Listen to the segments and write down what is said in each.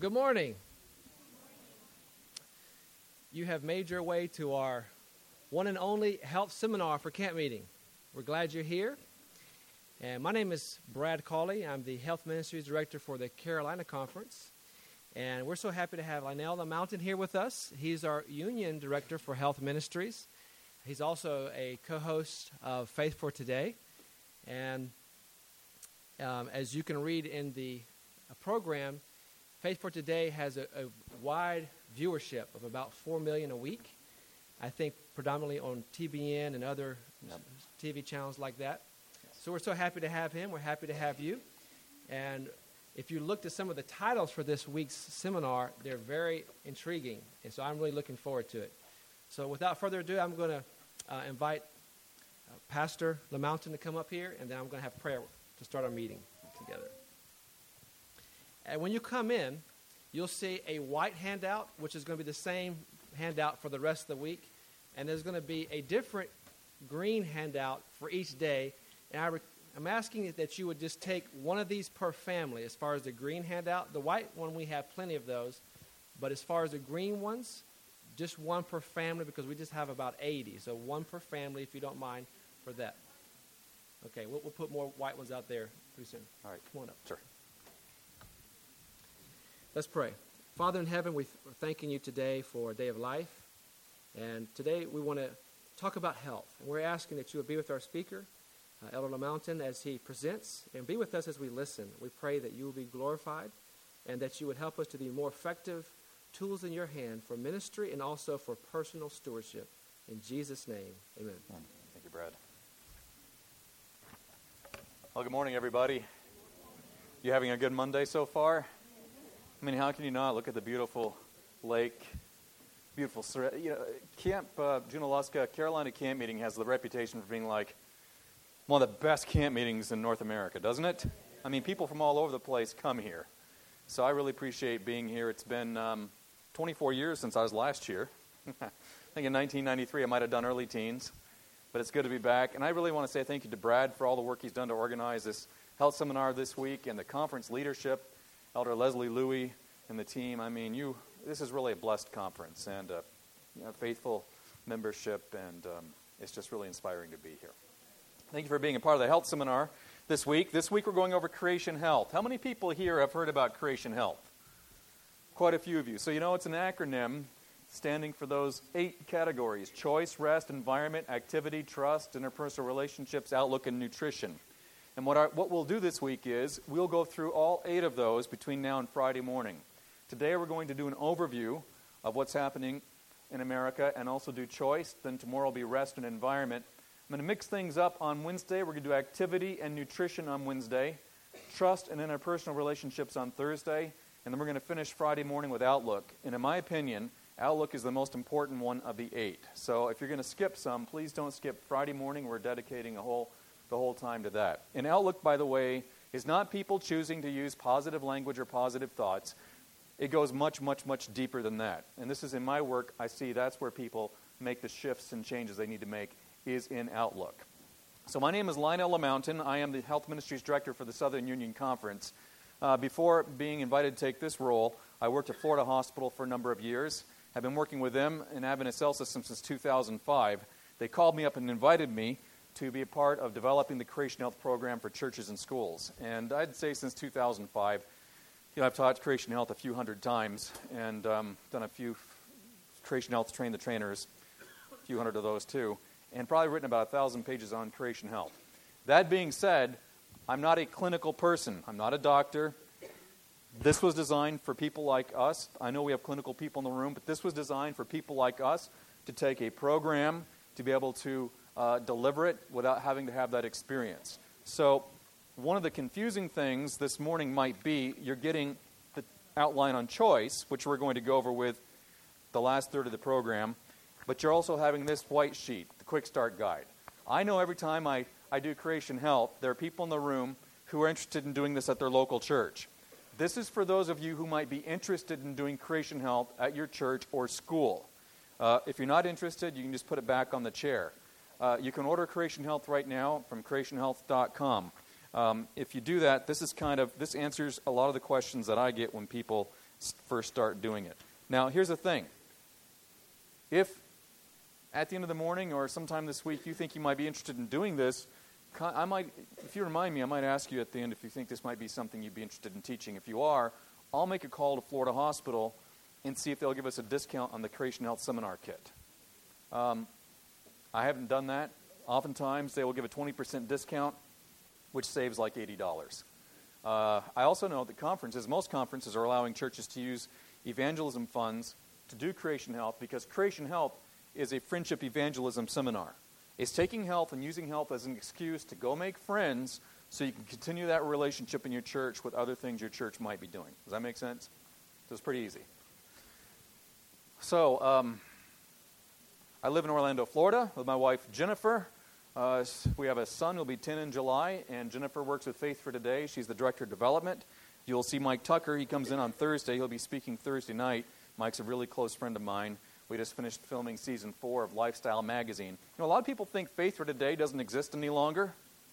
Good morning. You have made your way to our one and only health seminar for camp meeting. We're glad you're here. And my name is Brad Cawley. I'm the Health Ministries Director for the Carolina Conference. And we're so happy to have Lionel Lamountain here with us. He's our Union Director for Health Ministries. He's also a co-host of Faith for Today. And as you can read in the program, Faith for Today has a wide viewership of about 4 million a week. I think predominantly on TBN and other TV channels like that. Yes. So we're so happy to have him. We're happy to have you. And if you looked at some of the titles for this week's seminar, they're very intriguing. And so I'm really looking forward to it. So without further ado, I'm going to invite Pastor Lamountain to come up here, and then I'm going to have prayer to start our meeting together. And when you come in, you'll see a white handout, which is going to be the same handout for the rest of the week. And there's going to be a different green handout for each day. And I'm asking that you would just take one of these per family as far as the green handout. The white one, we have plenty of those. But as far as the green ones, just one per family because we just have about 80. So one per family, if you don't mind, for that. Okay, we'll put more white ones out there pretty soon. All right, come on up. Sure. Let's pray. Father in heaven, we're thanking you today for a day of life. And today we want to talk about health. And we're asking that you would be with our speaker, Elder Lamountain, as he presents, and be with us as we listen. We pray that you will be glorified and that you would help us to be more effective tools in your hand for ministry and also for personal stewardship. In Jesus' name, amen. Thank you, Brad. Well, good morning, everybody. You having a good Monday so far? I mean, how can you not look at the beautiful lake, beautiful, Camp Junaluska, Carolina Camp Meeting has the reputation for being like one of the best camp meetings in North America, doesn't it? I mean, people from all over the place come here. So I really appreciate being here. It's been 24 years since I was last year. I think in 1993 I might have done early teens, but it's good to be back. And I really want to say thank you to Brad for all the work he's done to organize this health seminar this week and the conference leadership. Elder Leslie Louie and the team. I mean, this is really a blessed conference and faithful membership, and it's just really inspiring to be here. Thank you for being a part of the health seminar this week. This week we're going over Creation Health. How many people here have heard about Creation Health? Quite a few of you. So you know it's an acronym standing for those 8 categories: choice, rest, environment, activity, trust, interpersonal relationships, outlook, and nutrition. And what we'll do this week is we'll go through all 8 of those between now and Friday morning. Today we're going to do an overview of what's happening in America and also do choice. Then tomorrow will be rest and environment. I'm going to mix things up on Wednesday. We're going to do activity and nutrition on Wednesday, trust and interpersonal relationships on Thursday, and then we're going to finish Friday morning with outlook. And in my opinion, outlook is the most important one of the 8. So if you're going to skip some, please don't skip Friday morning. We're dedicating the whole time to that. And outlook, by the way, is not people choosing to use positive language or positive thoughts. It goes much, much, much deeper than that. And this is in my work, I see that's where people make the shifts and changes they need to make, is in outlook. So my name is Lionel Lamountain. I am the Health Ministries Director for the Southern Union Conference. Before being invited to take this role, I worked at Florida Hospital for a number of years. I've been working with them in Adventist Health System since 2005. They called me up and invited me to be a part of developing the Creation Health program for churches and schools. And I'd say since 2005, I've taught Creation Health a few hundred times and done a few Creation Health Train the Trainers, a few hundred of those too, and probably written about 1,000 pages on Creation Health. That being said, I'm not a clinical person. I'm not a doctor. This was designed for people like us. I know we have clinical people in the room, but this was designed for people like us to take a program, to be able to deliver it without having to have that experience. So one of the confusing things this morning might be you're getting the outline on choice, which we're going to go over with the last third of the program, but you're also having this white sheet, the Quick Start Guide. I know every time I do Creation Health, there are people in the room who are interested in doing this at their local church. This is for those of you who might be interested in doing Creation Health at your church or school. If you're not interested, you can just put it back on the chair. You can order Creation Health right now from creationhealth.com. If you do that, this answers a lot of the questions that I get when people first start doing it. Now, here's the thing. If at the end of the morning or sometime this week you think you might be interested in doing this, if you remind me, I might ask you at the end if you think this might be something you'd be interested in teaching. If you are, I'll make a call to Florida Hospital and see if they'll give us a discount on the Creation Health Seminar Kit. I haven't done that. Oftentimes, they will give a 20% discount, which saves like $80. I also know that most conferences are allowing churches to use evangelism funds to do Creation Health because Creation Health is a friendship evangelism seminar. It's taking health and using health as an excuse to go make friends so you can continue that relationship in your church with other things your church might be doing. Does that make sense? So it's pretty easy. So, I live in Orlando, Florida with my wife, Jennifer. We have a son who'll be 10 in July, and Jennifer works with Faith for Today. She's the Director of Development. You'll see Mike Tucker. He comes in on Thursday. He'll be speaking Thursday night. Mike's a really close friend of mine. We just finished filming Season 4 of Lifestyle Magazine. You know, a lot of people think Faith for Today doesn't exist any longer,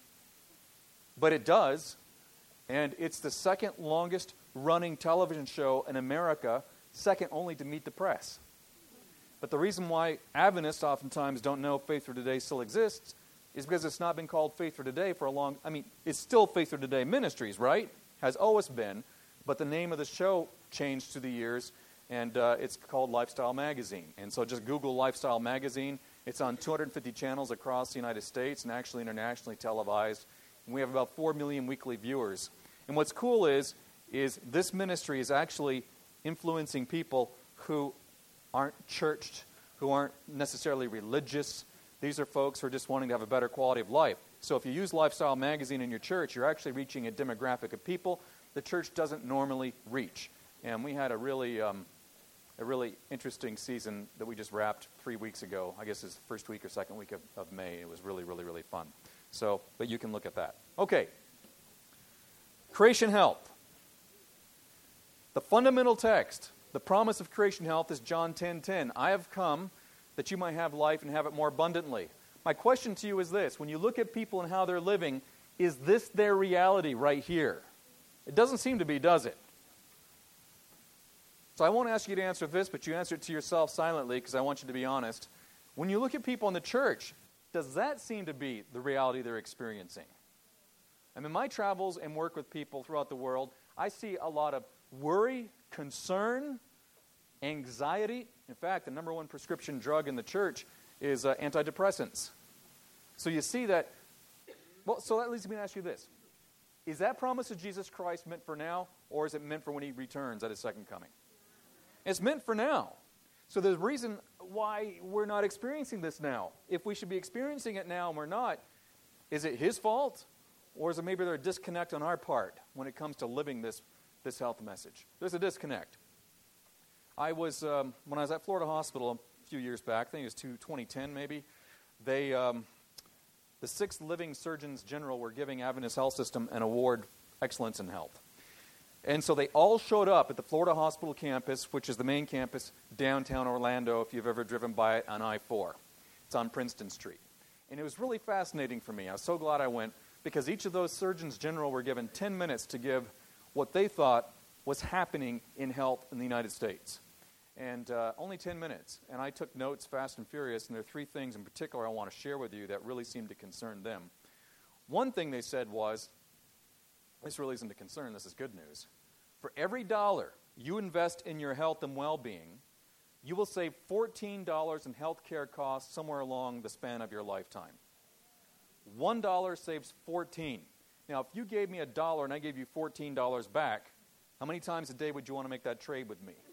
but it does, and it's the second longest running television show in America, second only to Meet the Press. But the reason why Adventists oftentimes don't know Faith for Today still exists is because it's not been called Faith for Today for a long... it's still Faith for Today Ministries, right? Has always been, but the name of the show changed through the years, and it's called Lifestyle Magazine. And so just Google Lifestyle Magazine. It's on 250 channels across the United States and actually internationally televised. And we have about 4 million weekly viewers. And what's cool is this ministry is actually influencing people who aren't churched, who aren't necessarily religious. These are folks who are just wanting to have a better quality of life. So if you use Lifestyle Magazine in your church, you're actually reaching a demographic of people the church doesn't normally reach. And we had a really interesting season that we just wrapped 3 weeks ago. I guess it's the first week or second week of May. It was really, really, really fun. So, but you can look at that. Okay. Creation Health. The fundamental text, the promise of Creation Health is John 10:10. I have come that you might have life and have it more abundantly. My question to you is this. When you look at people and how they're living, is this their reality right here? It doesn't seem to be, does it? So I won't ask you to answer this, but you answer it to yourself silently because I want you to be honest. When you look at people in the church, does that seem to be the reality they're experiencing? In my travels and work with people throughout the world, I see a lot of worry, concern, anxiety. In fact, the number one prescription drug in the church is antidepressants. So you see that, so that leads me to ask you this. Is that promise of Jesus Christ meant for now, or is it meant for when he returns at his second coming? It's meant for now. So there's a reason why we're not experiencing this now. If we should be experiencing it now and we're not, is it his fault? Or is it maybe there's a disconnect on our part when it comes to living this health message? There's a disconnect. When I was at Florida Hospital a few years back, I think it was 2010 maybe, the 6 living surgeons general were giving Adventist Health System an award, Excellence in Health. And so they all showed up at the Florida Hospital campus, which is the main campus, downtown Orlando, if you've ever driven by it on I-4. It's on Princeton Street. And it was really fascinating for me. I was so glad I went, because each of those surgeons general were given 10 minutes to give what they thought was happening in health in the United States. And only 10 minutes. And I took notes fast and furious, and there are 3 things in particular I want to share with you that really seem to concern them. One thing they said was, this really isn't a concern, this is good news. For every $1 you invest in your health and well-being, you will save $14 in health care costs somewhere along the span of your lifetime. $1 saves $14. Now, if you gave me $1 and I gave you $14 back, how many times a day would you want to make that trade with me?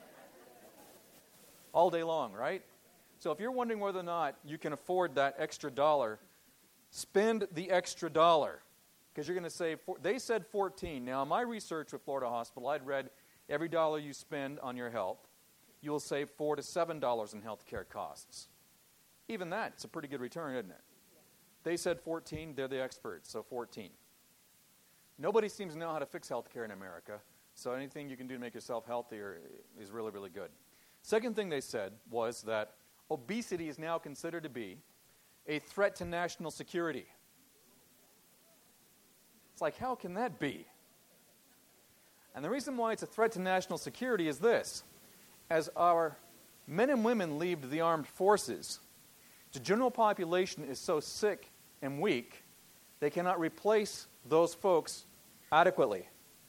All day long, right? So if you're wondering whether or not you can afford that extra $1, spend the extra $1. Because you're going to save, they said 14. Now, in my research with Florida Hospital, I'd read every $1 you spend on your health, you will save $4 to $7 in health care costs. Even that, it's a pretty good return, isn't it? They said 14, they're the experts, so 14. Nobody seems to know how to fix health care in America, so anything you can do to make yourself healthier is really, really good. Second thing they said was that obesity is now considered to be a threat to national security. It's like, how can that be? And the reason why it's a threat to national security is this. As our men and women leave the armed forces, the general population is so sick and weak, they cannot replace those folks adequately.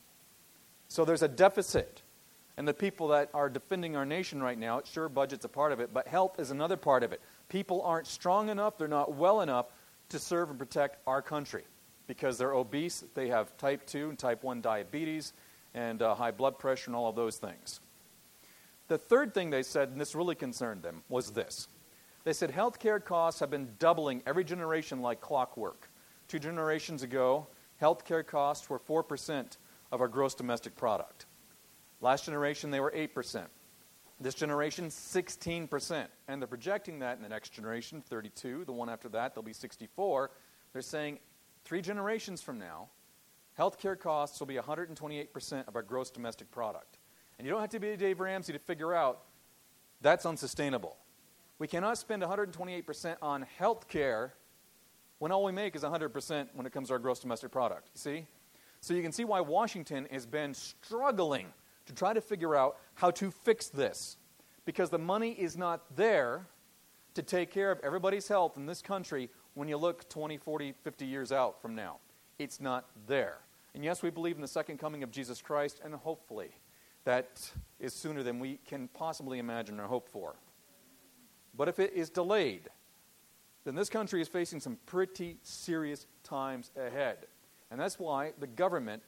So there's a deficit. And the people that are defending our nation right now, sure, budget's a part of it, but health is another part of it. People aren't strong enough, they're not well enough to serve and protect our country because they're obese, they have type 2 and type 1 diabetes, and high blood pressure and all of those things. The third thing they said, and this really concerned them, was this. They said healthcare costs have been doubling every generation like clockwork. 2 generations ago, healthcare costs were 4% of our gross domestic product. Last generation, they were 8%. This generation, 16%. And they're projecting that in the next generation, 32. The one after that, they'll be 64. They're saying 3 generations from now, healthcare costs will be 128% of our gross domestic product. And you don't have to be Dave Ramsey to figure out that's unsustainable. We cannot spend 128% on healthcare when all we make is 100% when it comes to our gross domestic product. You see? So you can see why Washington has been struggling to try to figure out how to fix this. Because the money is not there to take care of everybody's health in this country when you look 20, 40, 50 years out from now. It's not there. And yes, we believe in the second coming of Jesus Christ, and hopefully that is sooner than we can possibly imagine or hope for. But if it is delayed, then this country is facing some pretty serious times ahead. And that's why the government,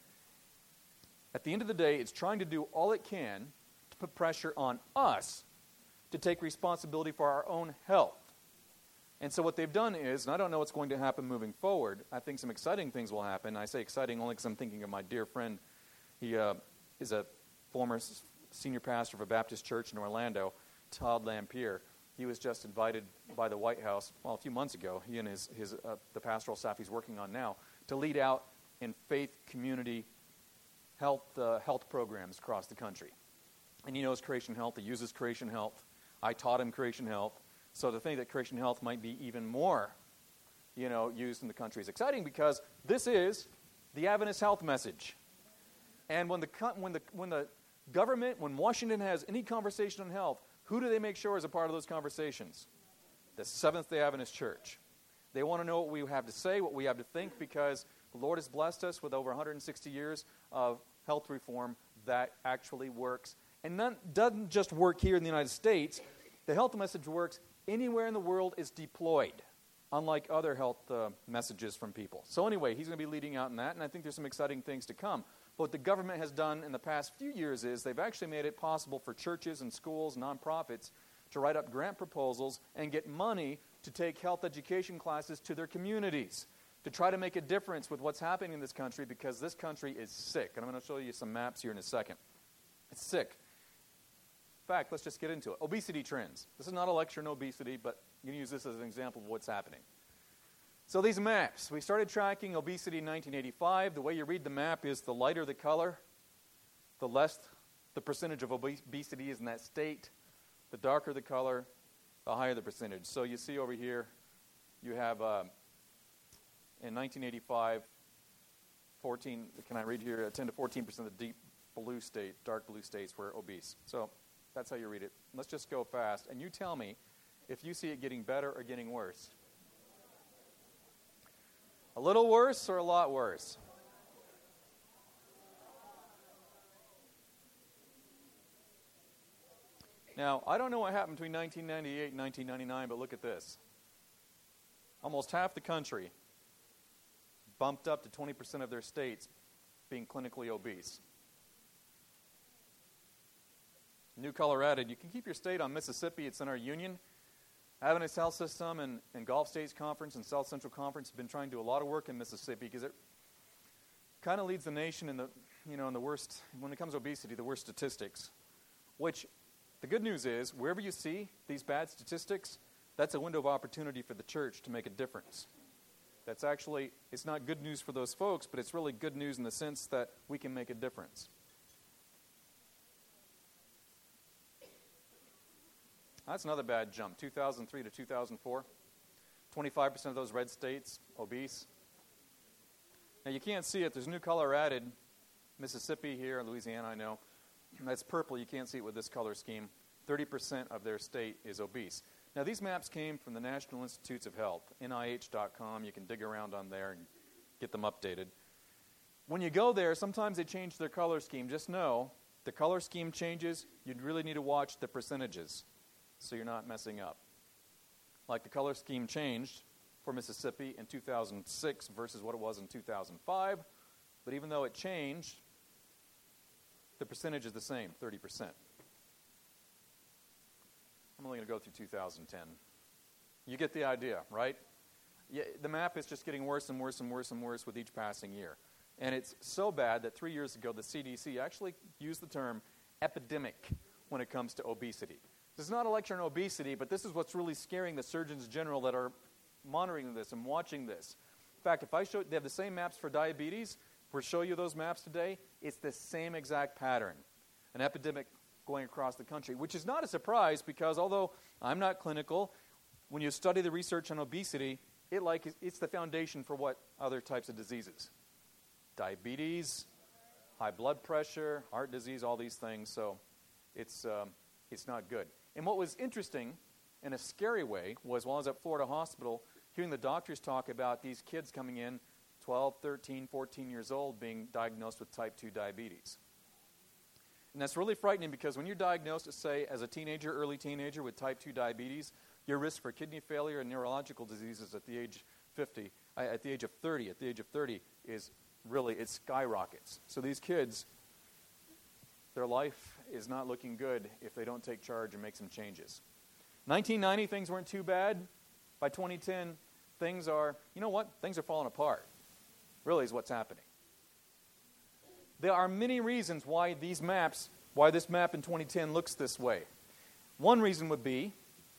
at the end of the day, is trying to do all it can to put pressure on us to take responsibility for our own health. And so what they've done is, and I don't know what's going to happen moving forward, I think some exciting things will happen. I say exciting only because I'm thinking of my dear friend. He is a former senior pastor of a Baptist church in Orlando, Todd Lampier. He was just invited by the White House, a few months ago, he and the pastoral staff he's working on now, to lead out in faith community health programs across the country. And he knows Creation Health. He uses Creation Health. I taught him Creation Health. So to think that Creation Health might be even more, used in the country is exciting because this is the Adventist health message. And when the government, when Washington has any conversation on health, who do they make sure is a part of those conversations? The Seventh-day Adventist Church. They want to know what we have to say, what we have to think, because the Lord has blessed us with over 160 years of health reform that actually works. And that doesn't just work here in the United States. The health message works anywhere in the world is deployed, unlike other health messages from people. So anyway, he's going to be leading out in that, and I think there's some exciting things to come. But what the government has done in the past few years is they've actually made it possible for churches and schools, nonprofits, to write up grant proposals and get money to take health education classes to their communities to try to make a difference with what's happening in this country, because this country is sick. And I'm going to show you some maps here in a second. It's sick. In fact, let's just get into it. Obesity trends. This is not a lecture on obesity, but you can use this as an example of what's happening. So these maps, we started tracking obesity in 1985. The way you read the map is the lighter the color, the less the percentage of obesity is in that state. The darker the color, the higher the percentage. So you see over here, you have, in 1985, 10 to 14% of the dark blue states were obese. So that's how you read it. Let's just go fast. And you tell me if you see it getting better or getting worse. A little worse or a lot worse? Now, I don't know what happened between 1998 and 1999, but look at this. Almost half the country bumped up to 20% of their states being clinically obese. New color added. You can keep your state on Mississippi. It's in our union. Adventist Health System and Gulf States Conference and South Central Conference have been trying to do a lot of work in Mississippi because it kind of leads the nation in the worst, when it comes to obesity, the worst statistics. Which, the good news is, wherever you see these bad statistics, that's a window of opportunity for the church to make a difference. That's actually, it's not good news for those folks, but it's really good news in the sense that we can make a difference. That's another bad jump. 2003 to 2004, 25% of those red states obese. Now you can't see it. There's a new color added. Mississippi here, Louisiana, I know. That's purple. You can't see it with this color scheme. 30% of their state is obese. Now, these maps came from the National Institutes of Health, NIH.com. You can dig around on there and get them updated. When you go there, sometimes they change their color scheme. Just know, the color scheme changes, you'd really need to watch the percentages so you're not messing up. Like the color scheme changed for Mississippi in 2006 versus what it was in 2005. But even though it changed, the percentage is the same, 30%. I'm only going to go through 2010. You get the idea, right? Yeah, the map is just getting worse and worse and worse and worse with each passing year. And it's so bad that 3 years ago, the CDC actually used the term epidemic when it comes to obesity. This is not a lecture on obesity, but this is what's really scaring the surgeons general that are monitoring this and watching this. In fact, if I show, they have the same maps for diabetes. We'll show you those maps today. It's the same exact pattern. An epidemic going across the country, which is not a surprise because although I'm not clinical, when you study the research on obesity, it's the foundation for what other types of diseases. Diabetes, high blood pressure, heart disease, all these things. So it's not good. And what was interesting in a scary way was while I was at Florida Hospital, hearing the doctors talk about these kids coming in 12, 13, 14 years old being diagnosed with type 2 diabetes. And that's really frightening because when you're diagnosed, say, as a teenager, early teenager with type 2 diabetes, your risk for kidney failure and neurological diseases at the age of 30 is really, it skyrockets. So these kids, their life is not looking good if they don't take charge and make some changes. 1990, things weren't too bad. By 2010, things are falling apart. Really is what's happening. There are many reasons why this map in 2010 looks this way. One reason would be,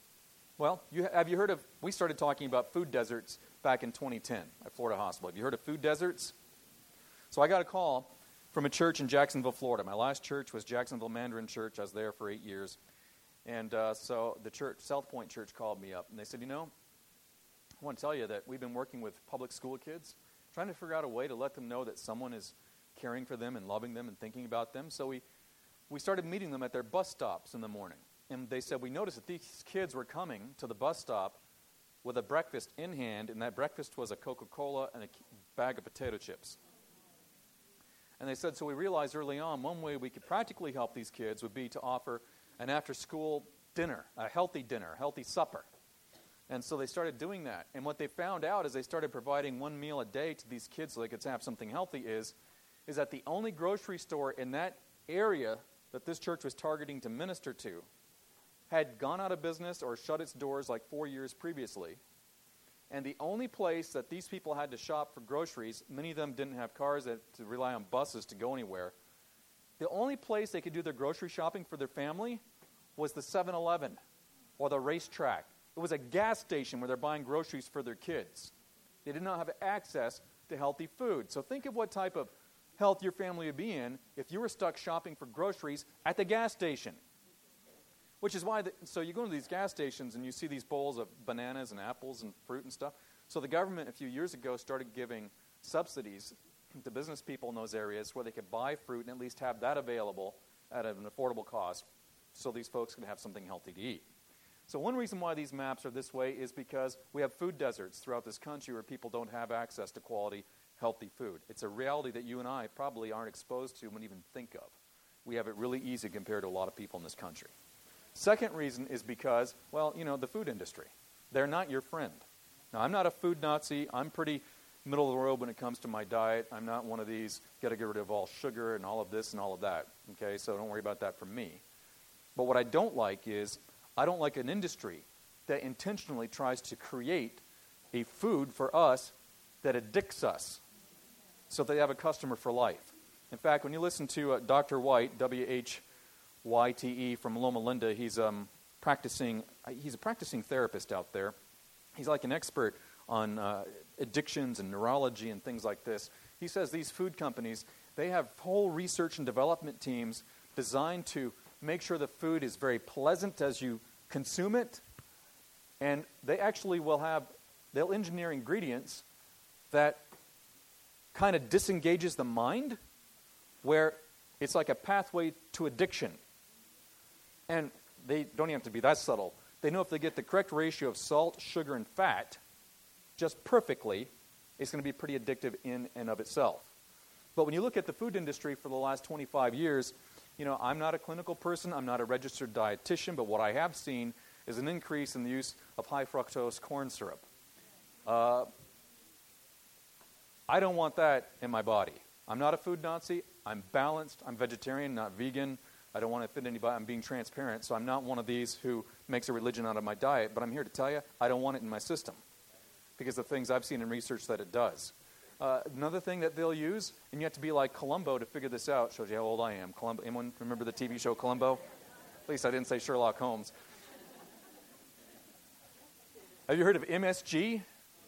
have you heard of, we started talking about food deserts back in 2010 at Florida Hospital. Have you heard of food deserts? So I got a call from a church in Jacksonville, Florida. My last church was Jacksonville Mandarin Church. I was there for 8 years. And so the church, South Point Church, called me up. And they said, I want to tell you that we've been working with public school kids, trying to figure out a way to let them know that someone is caring for them and loving them and thinking about them. So we started meeting them at their bus stops in the morning. And they said, we noticed that these kids were coming to the bus stop with a breakfast in hand, and that breakfast was a Coca-Cola and a bag of potato chips. And they said, so we realized early on, one way we could practically help these kids would be to offer an after-school dinner, a healthy supper. And so they started doing that. And what they found out as they started providing one meal a day to these kids so they could have something healthy is that the only grocery store in that area that this church was targeting to minister to had gone out of business or shut its doors like 4 years previously. And the only place that these people had to shop for groceries, many of them didn't have cars to rely on buses to go anywhere. The only place they could do their grocery shopping for their family was the 7-Eleven or the racetrack. It was a gas station where they're buying groceries for their kids. They did not have access to healthy food. So think of what type of health your family would be in if you were stuck shopping for groceries at the gas station. Which is why, so you go to these gas stations and you see these bowls of bananas and apples and fruit and stuff. So the government a few years ago started giving subsidies to business people in those areas where they could buy fruit and at least have that available at an affordable cost so these folks can have something healthy to eat. So one reason why these maps are this way is because we have food deserts throughout this country where people don't have access to quality, healthy food. It's a reality that you and I probably aren't exposed to and even think of. We have it really easy compared to a lot of people in this country. Second reason is because, the food industry. They're not your friend. Now, I'm not a food Nazi. I'm pretty middle of the road when it comes to my diet. I'm not one of these, got to get rid of all sugar and all of this and all of that. Okay, so don't worry about that from me. But what I don't like is, I don't like an industry that intentionally tries to create a food for us that addicts us so they have a customer for life. In fact, when you listen to Dr. White, WHYTE from Loma Linda, he's a practicing therapist out there. He's like an expert on addictions and neurology and things like this. He says these food companies, they have whole research and development teams designed to make sure the food is very pleasant as you consume it, and they actually they'll engineer ingredients that kind of disengages the mind where it's like a pathway to addiction. And they don't even have to be that subtle. They know if they get the correct ratio of salt, sugar, and fat just perfectly, it's going to be pretty addictive in and of itself. But when you look at the food industry for the last 25 years, I'm not a clinical person, I'm not a registered dietitian, but what I have seen is an increase in the use of high fructose corn syrup. I don't want that in my body. I'm not a food Nazi. I'm balanced. I'm vegetarian, not vegan. I don't want to offend anybody. I'm being transparent. So I'm not one of these who makes a religion out of my diet. But I'm here to tell you, I don't want it in my system because of things I've seen in research that it does. Another thing that they'll use, and you have to be like Columbo to figure this out. Shows you how old I am. Columbo. Anyone remember the TV show Columbo? At least I didn't say Sherlock Holmes. Have you heard of MSG?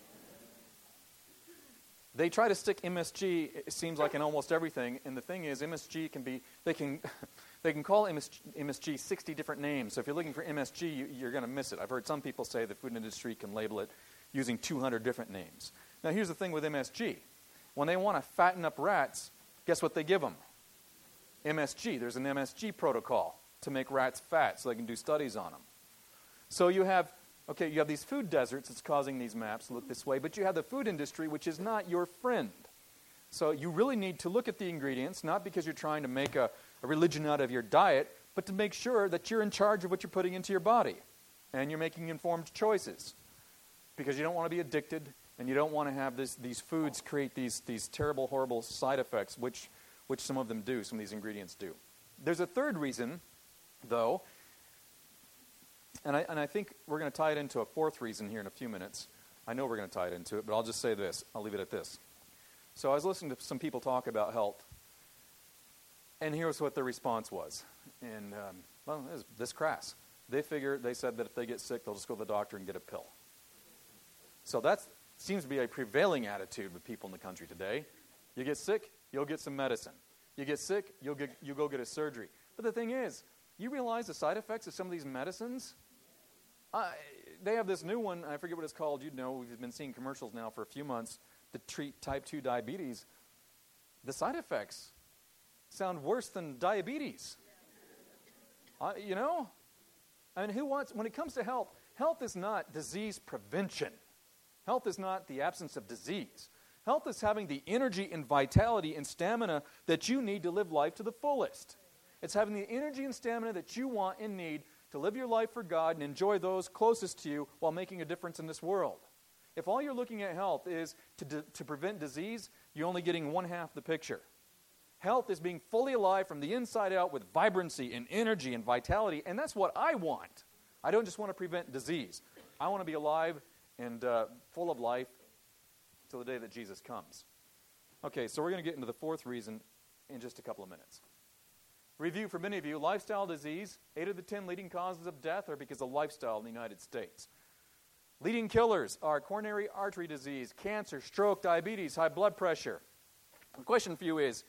They try to stick MSG, it seems like, in almost everything. And the thing is, MSG can be, they can call MSG 60 different names. So if you're looking for MSG, you're going to miss it. I've heard some people say the food industry can label it using 200 different names. Now, here's the thing with MSG. When they want to fatten up rats, guess what they give them? MSG. There's an MSG protocol to make rats fat so they can do studies on them. So you have these food deserts that's causing these maps to look this way, but you have the food industry, which is not your friend. So you really need to look at the ingredients, not because you're trying to make a religion out of your diet, but to make sure that you're in charge of what you're putting into your body and you're making informed choices. Because you don't want to be addicted and you don't want to have these foods create these terrible, horrible side effects, which some of them do, some of these ingredients do. There's a third reason, though, and I think we're going to tie it into a fourth reason here in a few minutes. I know we're going to tie it into it, but I'll just say this. I'll leave it at this. So I was listening to some people talk about health, and here's what their response was. And, it was this crass. They said that if they get sick, they'll just go to the doctor and get a pill. So that seems to be a prevailing attitude with people in the country today. You get sick, you'll get some medicine. You get sick, you'll go get a surgery. But the thing is, you realize the side effects of some of these medicines? They have this new one, I forget what it's called. We've been seeing commercials now for a few months to treat type 2 diabetes. The side effects sound worse than diabetes. When it comes to health is not disease prevention. Health is not the absence of disease. Health is having the energy and vitality and stamina that you need to live life to the fullest. It's having the energy and stamina that you want and need to live your life for God and enjoy those closest to you while making a difference in this world. If all you're looking at health is to prevent disease, you're only getting one half the picture. Health is being fully alive from the inside out with vibrancy and energy and vitality, and that's what I want. I don't just want to prevent disease. I want to be alive and full of life till the day that Jesus comes. Okay, so we're going to get into the fourth reason in just a couple of minutes. Review for many of you, lifestyle disease. 8 of the 10 leading causes of death are because of lifestyle in the United States. Leading killers are coronary artery disease, cancer, stroke, diabetes, high blood pressure. The question for you is,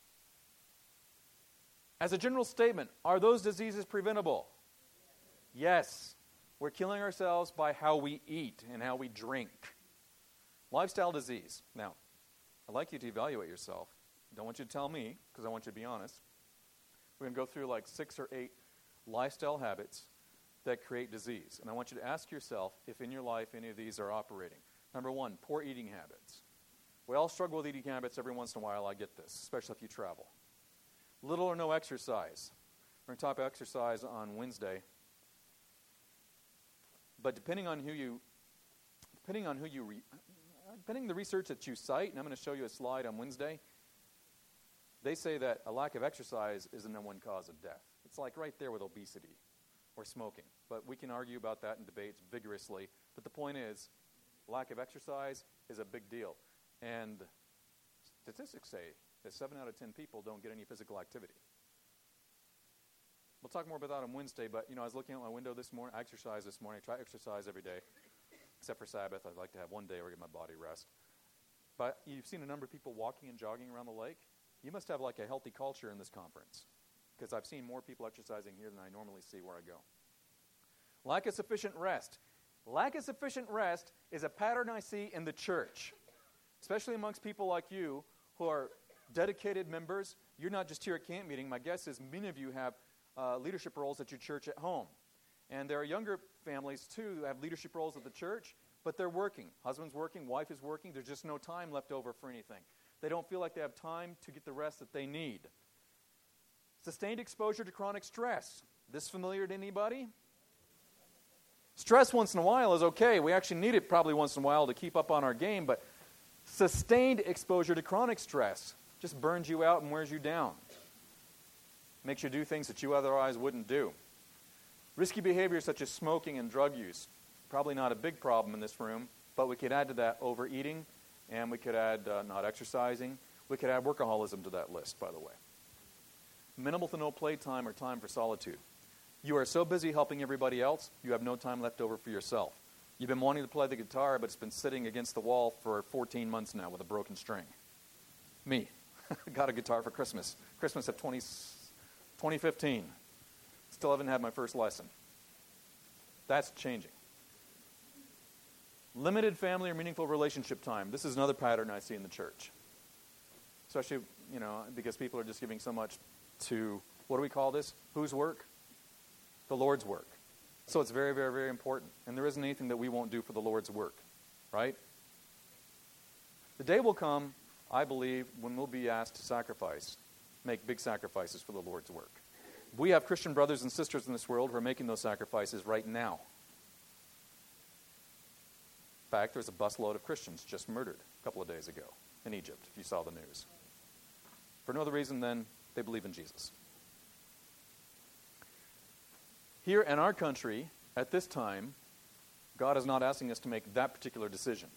as a general statement, are those diseases preventable? Yes. We're killing ourselves by how we eat and how we drink. Lifestyle disease. Now, I'd like you to evaluate yourself. I don't want you to tell me, because I want you to be honest. We're going to go through like 6 or 8 lifestyle habits that create disease. And I want you to ask yourself if in your life any of these are operating. Number 1, poor eating habits. We all struggle with eating habits every once in a while. I get this, especially if you travel. Little or no exercise. We're going to talk about exercise on Wednesday. But depending on the research that you cite, and I'm going to show you a slide on Wednesday, they say that a lack of exercise is the number one cause of death. It's like right there with obesity or smoking. But we can argue about that in debates vigorously. But the point is, lack of exercise is a big deal. And statistics say that 7 out of 10 people don't get any physical activity. We'll talk more about that on Wednesday, but I was looking out my window this morning. I exercise this morning. I try to exercise every day, except for Sabbath. I'd like to have one day where I get my body rest. But you've seen a number of people walking and jogging around the lake. You must have like a healthy culture in this conference, because I've seen more people exercising here than I normally see where I go. Lack of sufficient rest. Lack of sufficient rest is a pattern I see in the church, especially amongst people like you who are dedicated members, You're not just here at camp meeting. My guess is many of you have leadership roles at your church at home. And there are younger families, too, who have leadership roles at the church, but they're working. Husband's working, wife is working. There's just no time left over for anything. They don't feel like they have time to get the rest that they need. Sustained exposure to chronic stress. This familiar to anybody? Stress once in a while is okay. We actually need it probably once in a while to keep up on our game, but sustained exposure to chronic stress just burns you out and wears you down. Makes you do things that you otherwise wouldn't do. Risky behaviors such as smoking and drug use. Probably not a big problem in this room, but we could add to that overeating, and we could add not exercising. We could add workaholism to that list, by the way. Minimal to no playtime or time for solitude. You are so busy helping everybody else, you have no time left over for yourself. You've been wanting to play the guitar, but it's been sitting against the wall for 14 months now with a broken string. Me. Got a guitar for Christmas. Christmas of 2015. Still haven't had my first lesson. That's changing. Limited family or meaningful relationship time. This is another pattern I see in the church. Especially, because people are just giving so much to, what do we call this? Whose work? The Lord's work. So it's very, very, very important. And there isn't anything that we won't do for the Lord's work. Right? The day will come, I believe, when we'll be asked to sacrifice, make big sacrifices for the Lord's work. We have Christian brothers and sisters in this world who are making those sacrifices right now. In fact, there's a busload of Christians just murdered a couple of days ago in Egypt, if you saw the news. For no other reason than they believe in Jesus. Here in our country, at this time, God is not asking us to make that particular decision.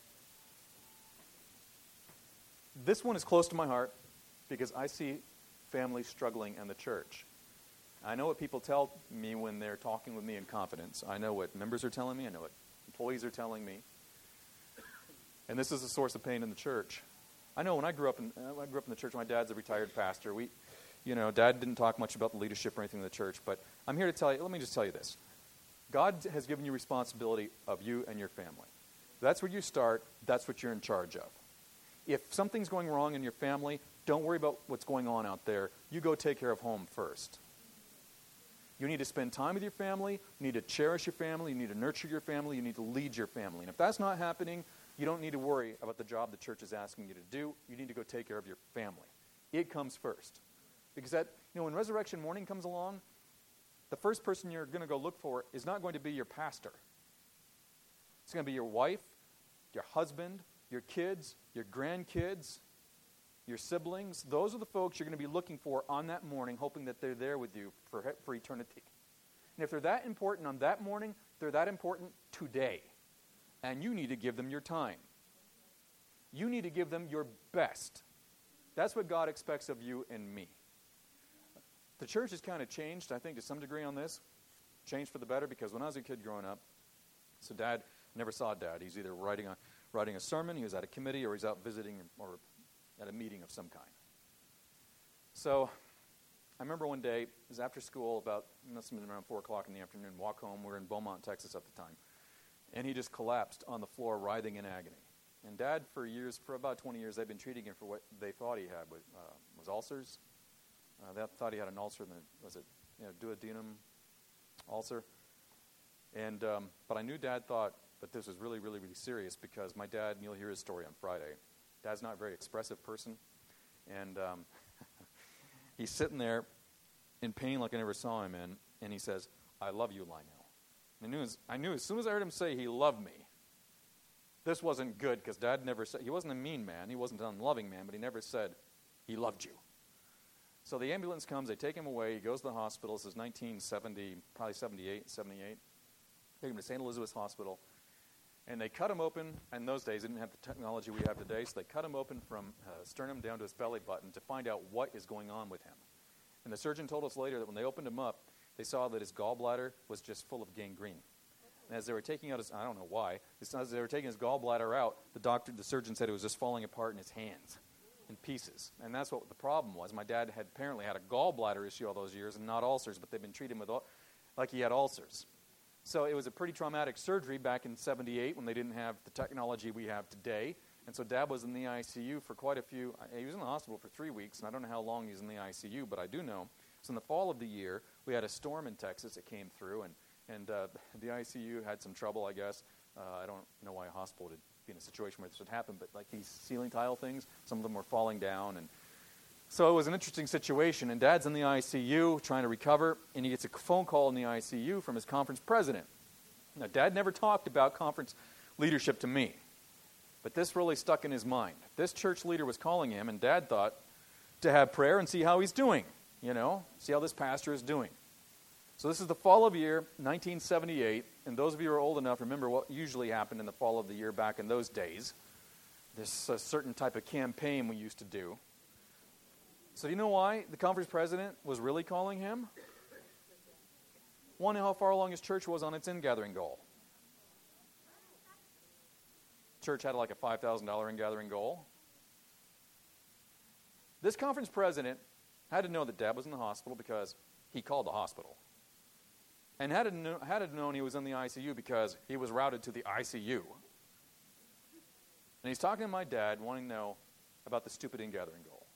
This one is close to my heart because I see families struggling in the church. I know what people tell me when they're talking with me in confidence. I know what members are telling me. I know what employees are telling me. And this is a source of pain in the church. I know when I grew up in the church, my dad's a retired pastor. Dad didn't talk much about the leadership or anything in the church, but I'm here to tell you, let me just tell you this. God has given you responsibility of you and your family. That's where you start. That's what you're in charge of. If something's going wrong in your family, don't worry about what's going on out there. You go take care of home first. You need to spend time with your family. You need to cherish your family. You need to nurture your family. You need to lead your family. And if that's not happening, you don't need to worry about the job the church is asking you to do. You need to go take care of your family. It comes first. Because when resurrection morning comes along, the first person you're going to go look for is not going to be your pastor. It's going to be your wife, your husband, your kids, your grandkids, your siblings. Those are the folks you're going to be looking for on that morning, hoping that they're there with you for eternity. And if they're that important on that morning, they're that important today. And you need to give them your time. You need to give them your best. That's what God expects of you and me. The church has kind of changed, I think, to some degree on this. Changed for the better, because when I was a kid growing up, so Dad, never saw Dad. He's either writing a sermon, he was at a committee, or he's out visiting or at a meeting of some kind. So I remember one day, it was after school, must have been around 4 o'clock in the afternoon, walk home. We were in Beaumont, Texas at the time. And he just collapsed on the floor, writhing in agony. And Dad, for about 20 years, they'd been treating him for what they thought he had, was ulcers. They thought he had an ulcer, duodenum ulcer. And but I knew Dad thought that this was really, really, really serious, because my dad, and you'll hear his story on Friday, Dad's not a very expressive person. And he's sitting there in pain like I never saw him in, and he says, "I love you, Lionel." And I knew as soon as I heard him say he loved me, this wasn't good, because Dad never said, he wasn't a mean man, he wasn't an unloving man, but he never said he loved you. So the ambulance comes, they take him away, he goes to the hospital. This is 1970, probably 78. Take him to St. Elizabeth's Hospital, and they cut him open. In those days, they didn't have the technology we have today, so they cut him open from sternum down to his belly button to find out what is going on with him. And the surgeon told us later that when they opened him up, they saw that his gallbladder was just full of gangrene. And as they were taking out I don't know why, as they were taking his gallbladder out, the surgeon said it was just falling apart in his hands, in pieces. And that's what the problem was. My dad had apparently had a gallbladder issue all those years, and not ulcers, but they've been treating him like he had ulcers. So it was a pretty traumatic surgery back in 78 when they didn't have the technology we have today. And so Dad was in the ICU for quite a few. He was in the hospital for 3 weeks, and I don't know how long he was in the ICU, but I do know. So in the fall of the year, we had a storm in Texas that came through, and the ICU had some trouble, I guess. I don't know why a hospital would be in a situation where this would happen, but like these ceiling tile things, some of them were falling down. And so it was an interesting situation, and Dad's in the ICU trying to recover, and he gets a phone call in the ICU from his conference president. Now, Dad never talked about conference leadership to me, but this really stuck in his mind. This church leader was calling him, and Dad thought to have prayer and see how he's doing, see how this pastor is doing. So this is the fall of year 1978, and those of you who are old enough remember what usually happened in the fall of the year back in those days. This certain type of campaign we used to do. So do you know why the conference president was really calling him? One, how far along his church was on its in-gathering goal. Church had like a $5,000 in-gathering goal. This conference president had to know that Dad was in the hospital because he called the hospital. And had to known he was in the ICU because he was routed to the ICU. And he's talking to my dad, wanting to know about the stupid in-gathering goal.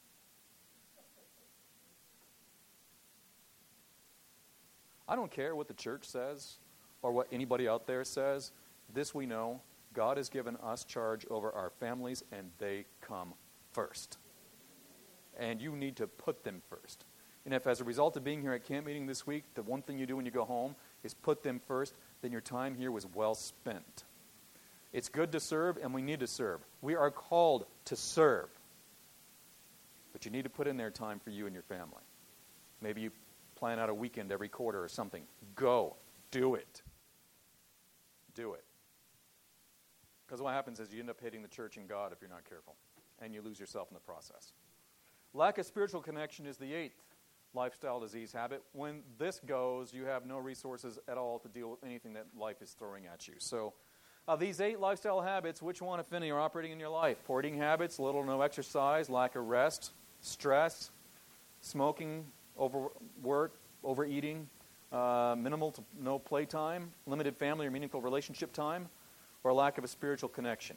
I don't care what the church says or what anybody out there says. This we know, God has given us charge over our families, and they come first. And you need to put them first. And if as a result of being here at camp meeting this week, the one thing you do when you go home is put them first, then your time here was well spent. It's good to serve, and we need to serve. We are called to serve. But you need to put in there time for you and your family. Maybe you plan out a weekend every quarter or something. Go. Do it. Do it. Because what happens is you end up hating the church and God if you're not careful. And you lose yourself in the process. Lack of spiritual connection is the 8th lifestyle disease habit. When this goes, you have no resources at all to deal with anything that life is throwing at you. So of these 8 lifestyle habits, which one, if any, are operating in your life? Poor eating habits, little or no exercise, lack of rest, stress, smoking, overwork, overeating, minimal to no playtime, limited family or meaningful relationship time, or lack of a spiritual connection.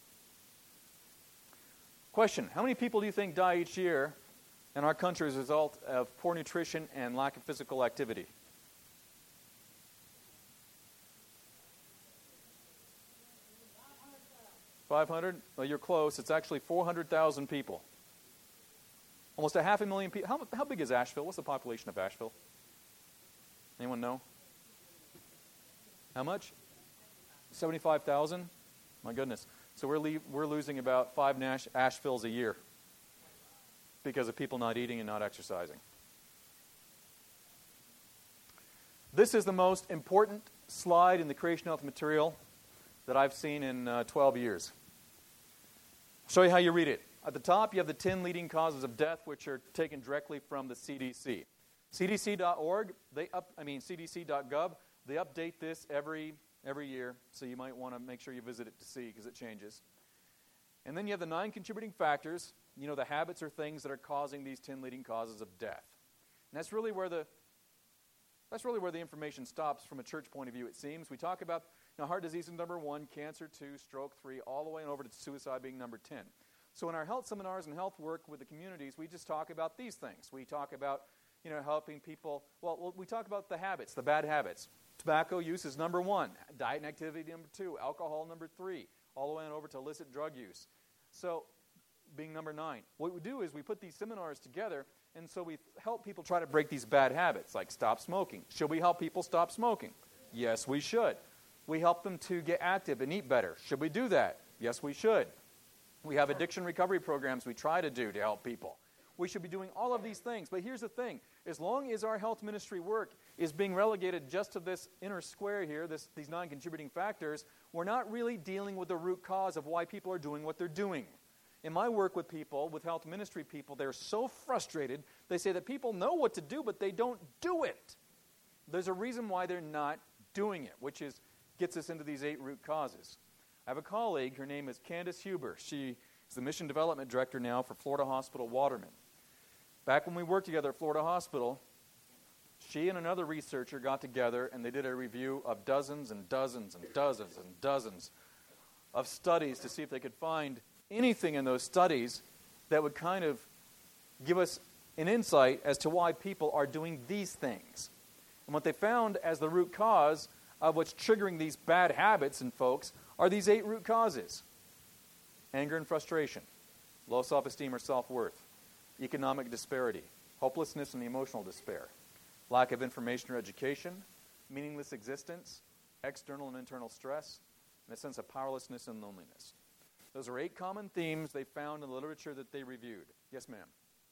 Question, how many people do you think die each year in our country as a result of poor nutrition and lack of physical activity? 500? Well, you're close. It's actually 400,000 people. Almost 500,000 people. How big is Asheville? What's the population of Asheville? Anyone know? How much? 75,000? My goodness. So we're losing about 5 Asheville's a year because of people not eating and not exercising. This is the most important slide in the Creation Health material that I've seen in 12 years. I'll show you how you read it. At the top, you have the 10 leading causes of death, which are taken directly from the CDC. CDC.org, CDC.gov, they update this every year, so you might want to make sure you visit it to see because it changes. And then you have the 9 contributing factors. The habits or things that are causing these 10 leading causes of death. And that's really where the information stops from a church point of view, it seems. We talk about heart disease is number 1, cancer 2, stroke 3, all the way over to suicide being number 10. So in our health seminars and health work with the communities, we just talk about these things. We talk about, helping people. Well, we talk about the habits, the bad habits. Tobacco use is number 1, diet and activity number 2, alcohol number 3, all the way on over to illicit drug use. So being number 9. What we do is we put these seminars together, and so we help people try to break these bad habits, like stop smoking. Should we help people stop smoking? Yes, we should. We help them to get active and eat better. Should we do that? Yes, we should. We have addiction recovery programs we try to do to help people. We should be doing all of these things. But here's the thing. As long as our health ministry work is being relegated just to this inner square here, these 9 contributing factors, we're not really dealing with the root cause of why people are doing what they're doing. In my work with people, with health ministry people, they're so frustrated, they say that people know what to do, but they don't do it. There's a reason why they're not doing it, which gets us into these 8 root causes. I have a colleague, her name is Candace Huber. She is the Mission Development Director now for Florida Hospital Waterman. Back when we worked together at Florida Hospital, she and another researcher got together and they did a review of dozens and dozens and dozens and dozens of studies to see if they could find anything in those studies that would kind of give us an insight as to why people are doing these things. And what they found as the root cause of what's triggering these bad habits in folks are these 8 root causes. Anger and frustration, low self-esteem or self-worth, economic disparity, hopelessness and emotional despair, lack of information or education, meaningless existence, external and internal stress, and a sense of powerlessness and loneliness. Those are 8 common themes they found in the literature that they reviewed. Yes, ma'am.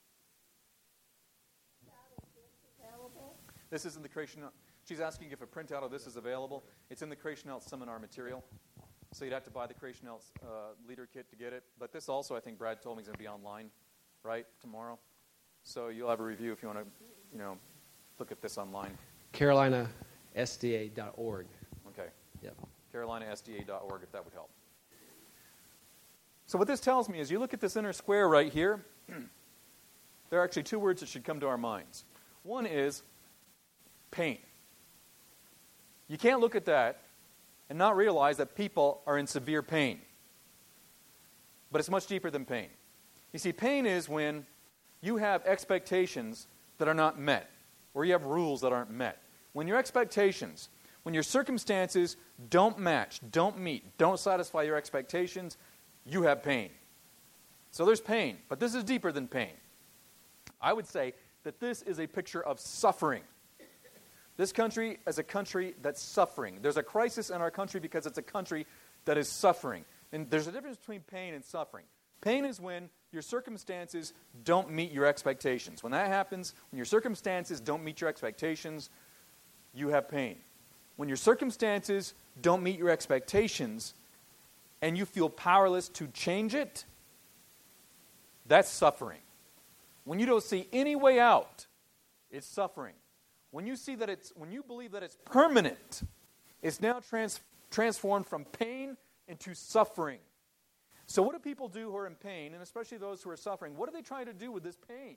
This is in the Creation. She's asking if a printout of this is available. It's in the Creation Health seminar material. So you'd have to buy the Creation Health leader kit to get it. But this also, I think Brad told me, is going to be online, right, tomorrow. So you'll have a review if you want to, look at this online. CarolinaSDA.org. Okay. Yep. CarolinaSDA.org, if that would help. So what this tells me is you look at this inner square right here, there are actually 2 words that should come to our minds. One is pain. You can't look at that and not realize that people are in severe pain. But it's much deeper than pain. You see, pain is when you have expectations that are not met, or you have rules that aren't met. When your expectations, when your circumstances don't match, don't meet, don't satisfy your expectations, you have pain. So there's pain, but this is deeper than pain. I would say that this is a picture of suffering. This country is a country that's suffering. There's a crisis in our country because it's a country that is suffering. And there's a difference between pain and suffering. Pain is when your circumstances don't meet your expectations. When that happens, when your circumstances don't meet your expectations, you have pain. When your circumstances don't meet your expectations and you feel powerless to change it, that's suffering. When you don't see any way out, it's suffering. When you believe that it's permanent, it's now transformed from pain into suffering. So what do people do who are in pain, and especially those who are suffering? What are they trying to do with this pain?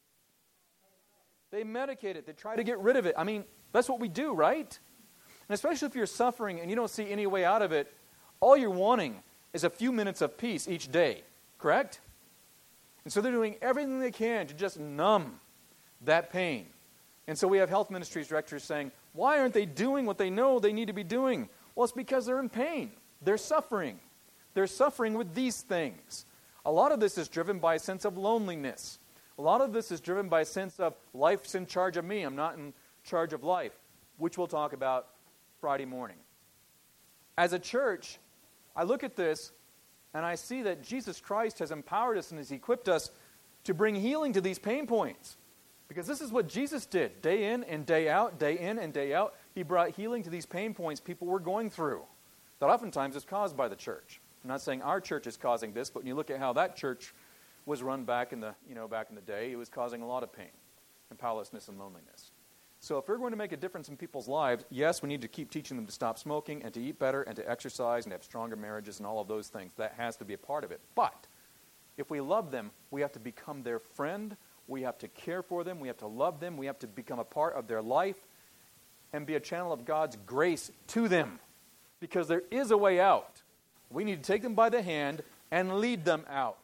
They medicate it. They try to get rid of it. I mean, that's what we do, right? And especially if you're suffering and you don't see any way out of it, all you're wanting is a few minutes of peace each day, correct? And so they're doing everything they can to just numb that pain. And so we have health ministries directors saying, why aren't they doing what they know they need to be doing? Well, it's because they're in pain. They're suffering. They're suffering with these things. A lot of this is driven by a sense of loneliness. A lot of this is driven by a sense of life's in charge of me. I'm not in charge of life, which we'll talk about Friday morning. As a church, I look at this and I see that Jesus Christ has empowered us and has equipped us to bring healing to these pain points. Because this is what Jesus did, day in and day out, day in and day out. He brought healing to these pain points people were going through that oftentimes is caused by the church. I'm not saying our church is causing this, but when you look at how that church was run back in the day, it was causing a lot of pain and powerlessness and loneliness. So if we're going to make a difference in people's lives, yes, we need to keep teaching them to stop smoking and to eat better and to exercise and have stronger marriages and all of those things. That has to be a part of it. But if we love them, we have to become their friend. We have to care for them. We have to love them. We have to become a part of their life and be a channel of God's grace to them. Because there is a way out. We need to take them by the hand and lead them out.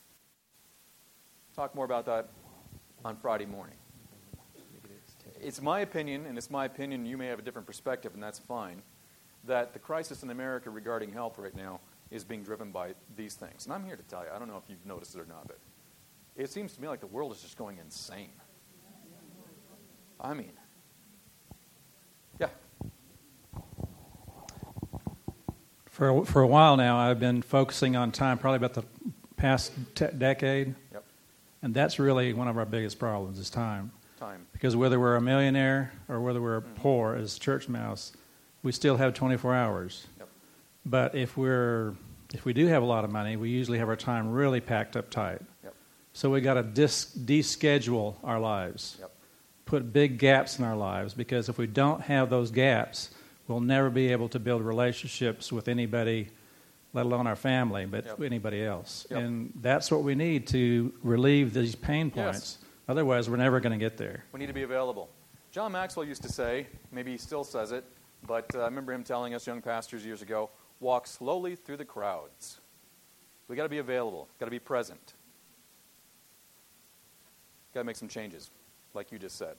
Talk more about that on Friday morning. It's my opinion, and it's my opinion, you may have a different perspective, and that's fine, that the crisis in America regarding health right now is being driven by these things. And I'm here to tell you, I don't know if you've noticed it or not, but it seems to me like the world is just going insane. I mean, yeah. For a while now, I've been focusing on time, probably about the past decade. Yep. And that's really one of our biggest problems is time. Time. Because whether we're a millionaire or whether we're poor as church mouse, we still have 24 hours. Yep. But if we do have a lot of money, we usually have our time really packed up tight. Yep. So we got to deschedule our lives. Yep. Put big gaps in our lives, because if we don't have those gaps, we'll never be able to build relationships with anybody, let alone our family, but Yep. anybody else. Yep. And that's what we need to relieve these pain points. Yes. Otherwise, we're never going to get there. We need to be available. John Maxwell used to say, maybe he still says it, but I remember him telling us young pastors years ago, walk slowly through the crowds. We got to be available. Got to be present. Got to make some changes, like you just said.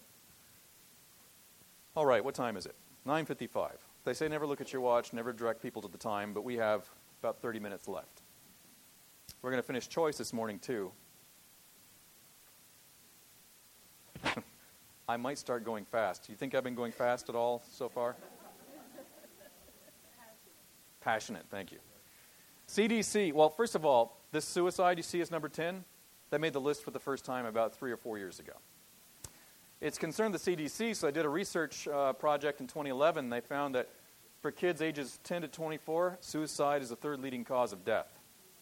All right, what time is it? 9:55. They say never look at your watch, never direct people to the time, but we have about 30 minutes left. We're going to finish choice this morning, too. I might start going fast. Do you think I've been going fast at all so far? Passionate, thank you. CDC, well, first of all, this suicide you see as number 10, that made the list for the first time about 3 or 4 years ago. It's concerned the CDC, so I did a research project in 2011. They found that for kids ages 10 to 24, suicide is the third leading cause of death.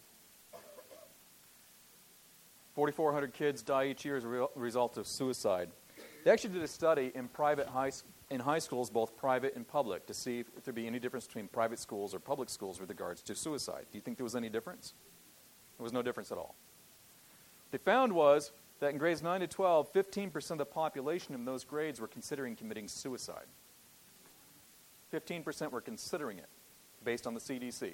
4,400 kids die each year as a result of suicide. They actually did a study in high schools, both private and public, to see if there'd be any difference between private schools or public schools with regards to suicide. Do you think there was any difference? There was no difference at all. What they found was that in grades 9 to 12, 15% of the population in those grades were considering committing suicide. 15% were considering it, based on the CDC.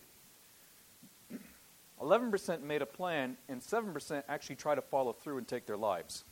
11% made a plan, and 7% actually try to follow through and take their lives.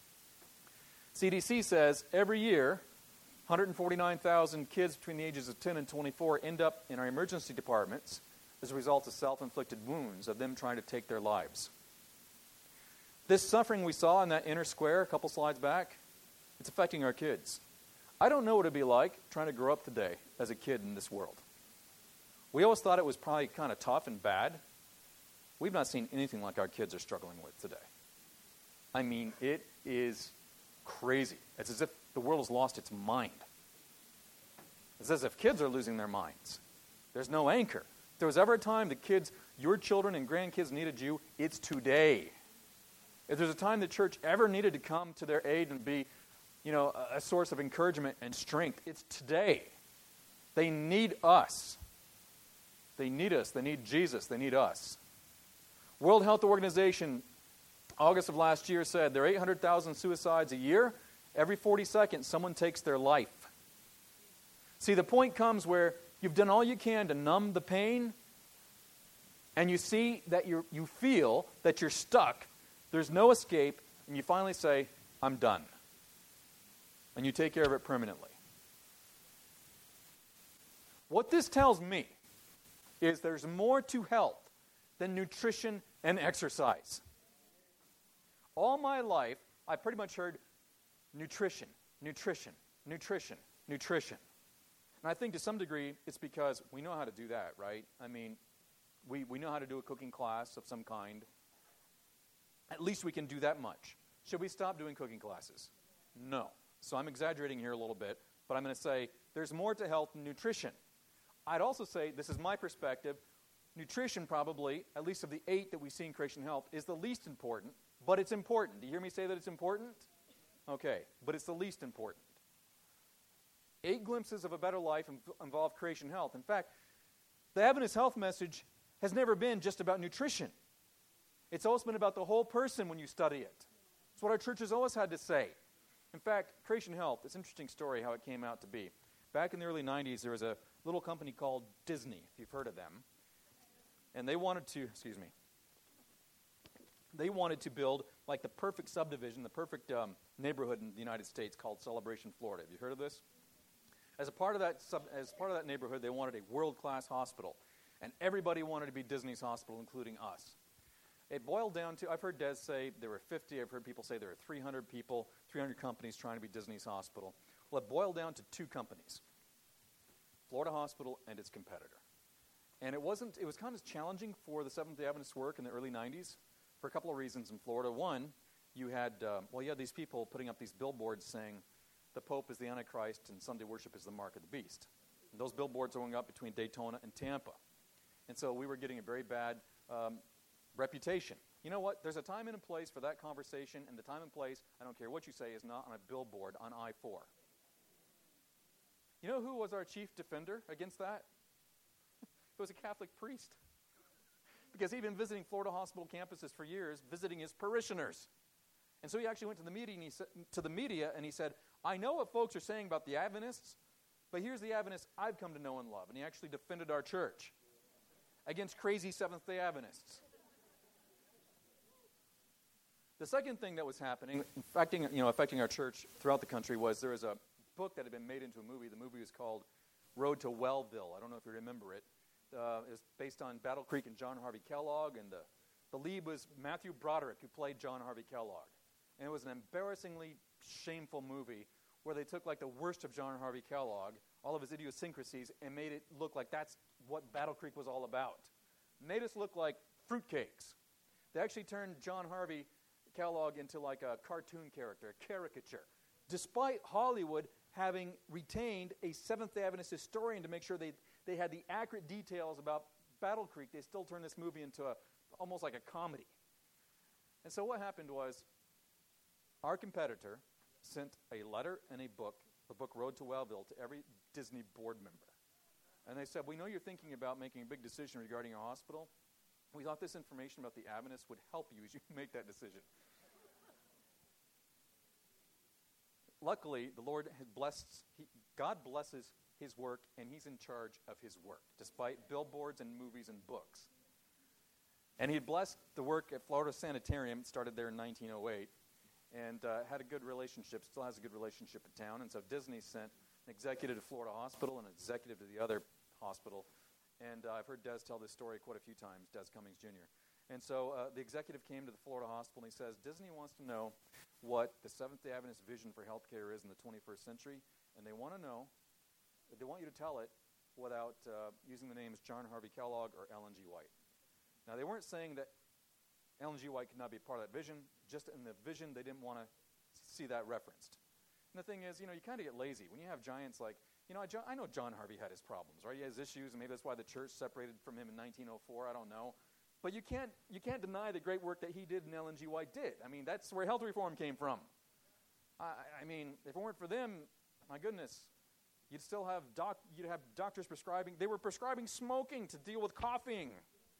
CDC says every year, 149,000 kids between the ages of 10 and 24 end up in our emergency departments as a result of self-inflicted wounds of them trying to take their lives. This suffering we saw in that inner square a couple slides back, it's affecting our kids. I don't know what it'd be like trying to grow up today as a kid in this world. We always thought it was probably kind of tough and bad. We've not seen anything like our kids are struggling with today. I mean, it is crazy. It's as if the world has lost its mind. It's as if kids are losing their minds. There's no anchor. If there was ever a time the kids, your children and grandkids needed you, it's today. If there's a time the church ever needed to come to their aid and be, a source of encouragement and strength, it's today. They need us. They need us. They need Jesus. They need us. World Health Organization, August of last year, said there are 800,000 suicides a year. Every 40 seconds, someone takes their life. See, the point comes where you've done all you can to numb the pain, and you see that you feel that you're stuck. There's no escape, and you finally say, I'm done. And you take care of it permanently. What this tells me is there's more to health than nutrition and exercise. All my life, I pretty much heard nutrition, nutrition, nutrition, nutrition. And I think to some degree it's because we know how to do that, right? I mean, we know how to do a cooking class of some kind. At least we can do that much. Should we stop doing cooking classes? No. So I'm exaggerating here a little bit, but I'm going to say there's more to health than nutrition. I'd also say, this is my perspective, nutrition probably, at least of the 8 that we see in Creation Health, is the least important, but it's important. Do you hear me say that it's important? Okay, but it's the least important. 8 glimpses of a better life involve Creation Health. In fact, the Adventist health message has never been just about nutrition. It's always been about the whole person when you study it. It's what our church has always had to say. In fact, Creation Health, it's an interesting story how it came out to be. Back in the early 90s, there was a little company called Disney, if you've heard of them. And they wanted to build like the perfect subdivision, the perfect neighborhood in the United States called Celebration, Florida. Have you heard of this? As part of that neighborhood, they wanted a world-class hospital. And everybody wanted to be Disney's hospital, including us. It boiled down to, I've heard Des say there were 50, I've heard people say there were 300 people, 300 companies trying to be Disney's hospital. Well, it boiled down to 2 companies, Florida Hospital and its competitor. And it was kind of challenging for the Seventh-day Adventist work in the early 90s for a couple of reasons in Florida. One, you had these people putting up these billboards saying the Pope is the Antichrist and Sunday worship is the mark of the beast. And those billboards were going up between Daytona and Tampa. And so we were getting a very bad reputation. You know what? There's a time and a place for that conversation, and the time and place, I don't care what you say, is not on a billboard on I-4. You know who was our chief defender against that? It was a Catholic priest. Because he'd been visiting Florida hospital campuses for years, visiting his parishioners. And so he actually went to the media and he said, I know what folks are saying about the Adventists, but here's the Adventists I've come to know and love. And he actually defended our church against crazy Seventh-day Adventists. The second thing that was happening, affecting our church throughout the country, was there was a book that had been made into a movie. The movie was called Road to Wellville. I don't know if you remember it. It was based on Battle Creek and John Harvey Kellogg, and the lead was Matthew Broderick, who played John Harvey Kellogg. And it was an embarrassingly shameful movie where they took like the worst of John Harvey Kellogg, all of his idiosyncrasies, and made it look like that's what Battle Creek was all about. Made us look like fruitcakes. They actually turned John Harvey Kellogg into like a cartoon character, a caricature. Despite Hollywood having retained a Seventh-day Adventist historian to make sure they had the accurate details about Battle Creek, they still turned this movie into almost like a comedy. And so what happened was our competitor sent a letter and a book, the book Road to Wellville, to every Disney board member. And they said, we know you're thinking about making a big decision regarding your hospital. We thought this information about the Adventists would help you as you make that decision. Luckily, the Lord has blessed, God blesses his work, and he's in charge of his work, despite billboards and movies and books. And he blessed the work at Florida Sanitarium, started there in 1908, and had a good relationship, still has a good relationship in town. And so Disney sent an executive to Florida Hospital and an executive to the other hospital. And I've heard Des tell this story quite a few times, Des Cummings Jr. And so the executive came to the Florida hospital, and he says, Disney wants to know what the Seventh-day Adventist vision for healthcare is in the 21st century, and they want to know, they want you to tell it without using the names John Harvey Kellogg or Ellen G. White. Now, they weren't saying that Ellen G. White could not be a part of that vision. Just in the vision, they didn't want to see that referenced. And the thing is, you kind of get lazy. When you have giants like, I know John Harvey had his problems, right? He has issues, and maybe that's why the church separated from him in 1904. I don't know. But you can't deny the great work that he did and Ellen G. White did. I mean, that's where health reform came from. I mean, if it weren't for them, my goodness, you'd still have doctors prescribing. They were prescribing smoking to deal with coughing.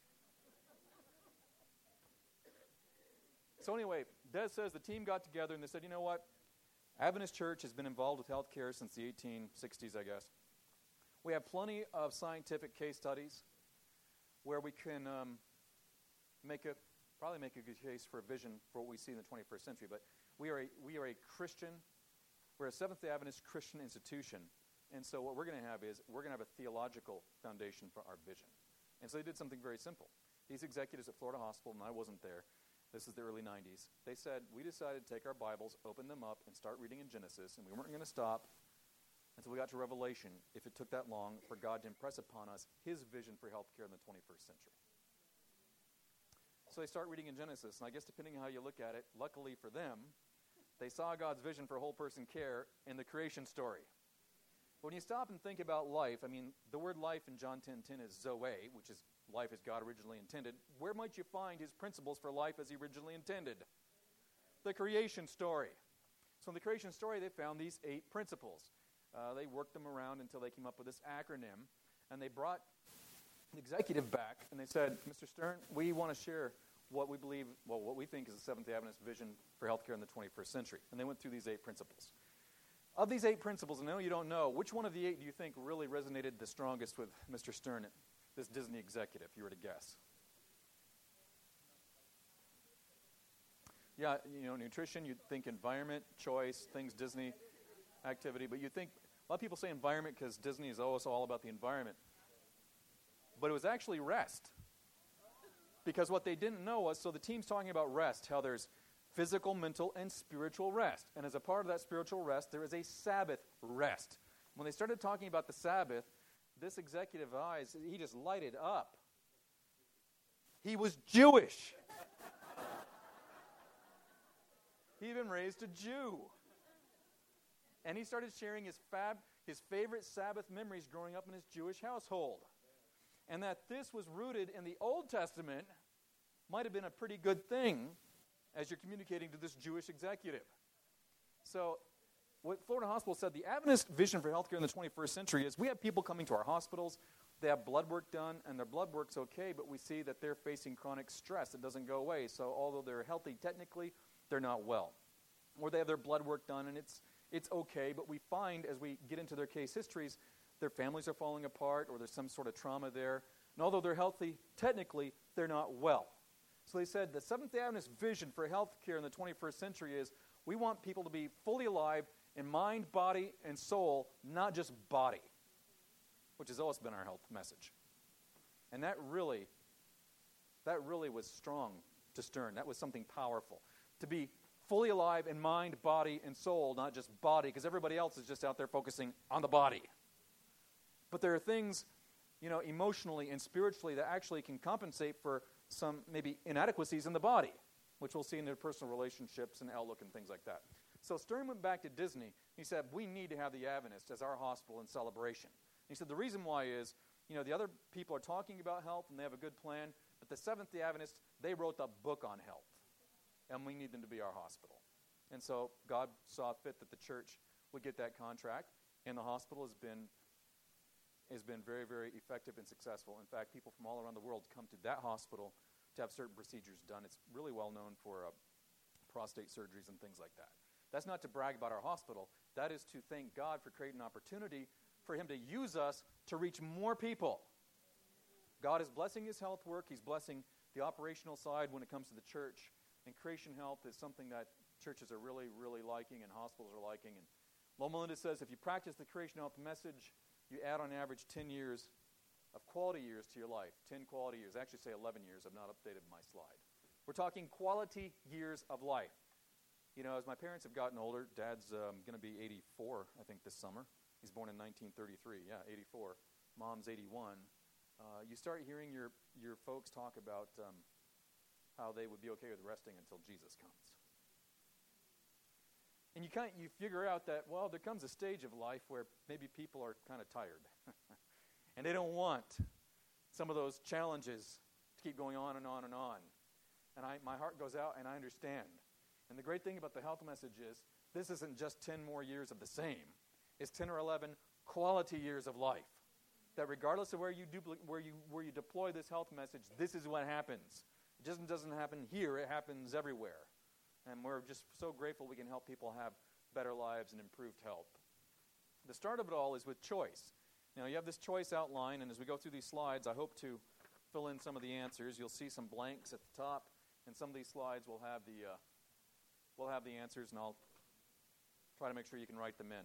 So anyway, Des says the team got together and they said, you know what? Adventist Church has been involved with healthcare since the 1860s, I guess. We have plenty of scientific case studies where we can probably make a good case for a vision for what we see in the 21st century. But we are a Christian, we're a Seventh-day Adventist Christian institution. And so what we're going to have is we're going to have a theological foundation for our vision. And so they did something very simple. These executives at Florida Hospital, and I wasn't there, this is the early 90s, they said, we decided to take our Bibles, open them up, and start reading in Genesis, and we weren't going to stop until we got to Revelation, if it took that long for God to impress upon us his vision for healthcare in the 21st century. So they start reading in Genesis, and I guess depending on how you look at it, luckily for them, they saw God's vision for whole person care in the creation story. But when you stop and think about life, I mean, the word life in John 10:10 is Zoe, which is life as God originally intended. Where might you find his principles for life as he originally intended? The creation story. So in the creation story, they found these 8 principles. They worked them around until they came up with this acronym, and they brought an executive back, and they said, Mr. Stern, we want to share what we believe, what we think is the Seventh-day Adventist vision for healthcare in the 21st century. And they went through these 8 principles. Of these 8 principles, and I know you don't know, which one of the 8 do you think really resonated the strongest with Mr. Stern, this Disney executive, if you were to guess? Yeah, nutrition, you'd think environment, choice, things Disney, activity, but you'd think, a lot of people say environment because Disney is always all about the environment. But it was actually rest. Because what they didn't know was, so the team's talking about rest, how there's physical, mental, and spiritual rest. And as a part of that spiritual rest, there is a Sabbath rest. When they started talking about the Sabbath, this executive eyes, he just lighted up. He was Jewish. He'd been raised a Jew. And he started sharing his favorite Sabbath memories growing up in his Jewish household. And that this was rooted in the Old Testament might have been a pretty good thing as you're communicating to this Jewish executive. So what Florida Hospital said, the Adventist vision for healthcare in the 21st century is we have people coming to our hospitals, they have blood work done, and their blood work's okay, but we see that they're facing chronic stress that doesn't go away. So although they're healthy technically, they're not well. Or they have their blood work done, and it's okay, but we find as we get into their case histories, their families are falling apart, or there's some sort of trauma there. And although they're healthy technically, they're not well. So they said the Seventh-day Adventist vision for healthcare in the 21st century is we want people to be fully alive in mind, body, and soul, not just body, which has always been our health message. And that really was strong to Stern. That was something powerful. To be fully alive in mind, body, and soul, not just body, because everybody else is just out there focusing on the body. But there are things, emotionally and spiritually that actually can compensate for some maybe inadequacies in the body, which we'll see in interpersonal relationships and outlook and things like that. So Stern went back to Disney. He said, we need to have the Adventists as our hospital in celebration. He said the reason why is, the other people are talking about health and they have a good plan, but the Seventh-day Adventists, they wrote the book on health, and we need them to be our hospital. And so God saw fit that the church would get that contract, and the hospital has been very, very effective and successful. In fact, people from all around the world come to that hospital to have certain procedures done. It's really well known for prostate surgeries and things like that. That's not to brag about our hospital. That is to thank God for creating an opportunity for him to use us to reach more people. God is blessing his health work. He's blessing the operational side when it comes to the church. And creation health is something that churches are really, really liking and hospitals are liking. And Loma Linda says if you practice the creation health message, you add on average 10 years of quality years to your life. 10 quality years. I actually say 11 years. I've not updated my slide. We're talking quality years of life. As my parents have gotten older, Dad's going to be 84, I think, this summer. He's born in 1933. Yeah, 84. Mom's 81. You start hearing your folks talk about how they would be okay with resting until Jesus comes. And you figure out that, well, there comes a stage of life where maybe people are kind of tired. And they don't want some of those challenges to keep going on and on and on. And my heart goes out, and I understand. And the great thing about the health message is this isn't just 10 more years of the same. It's 10 or 11 quality years of life. That regardless of where you deploy this health message, this is what happens. It just doesn't happen here. It happens everywhere. And we're just so grateful we can help people have better lives and improved health. The start of it all is with choice. Now, you have this choice outline, and as we go through these slides, I hope to fill in some of the answers. You'll see some blanks at the top, and some of these slides will have the answers, and I'll try to make sure you can write them in.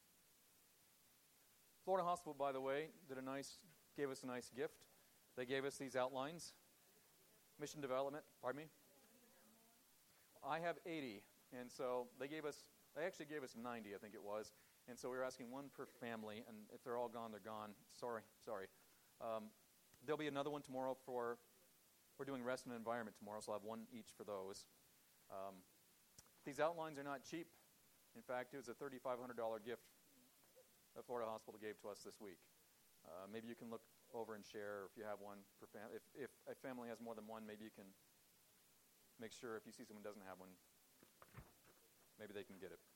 Florida Hospital, by the way, gave us a nice gift. They gave us these outlines. Mission development, pardon me? I have 80, and so they actually gave us 90, I think it was. And so we were asking one per family, and if they're all gone, they're gone. Sorry. There'll be another one tomorrow we're doing rest and environment tomorrow, so I'll have one each for those. These outlines are not cheap. In fact, it was a $3,500 gift that Florida Hospital gave to us this week. Maybe you can look over and share, or if you have one per family. If a family has more than one, maybe you can make sure if you see someone who doesn't have one, maybe they can get it.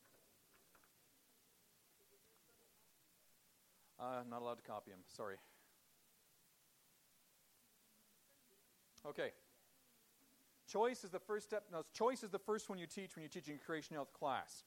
Not allowed to copy them. Sorry. Okay. Choice is the first step. Now, choice is the first one you teach when you're teaching a creation health class.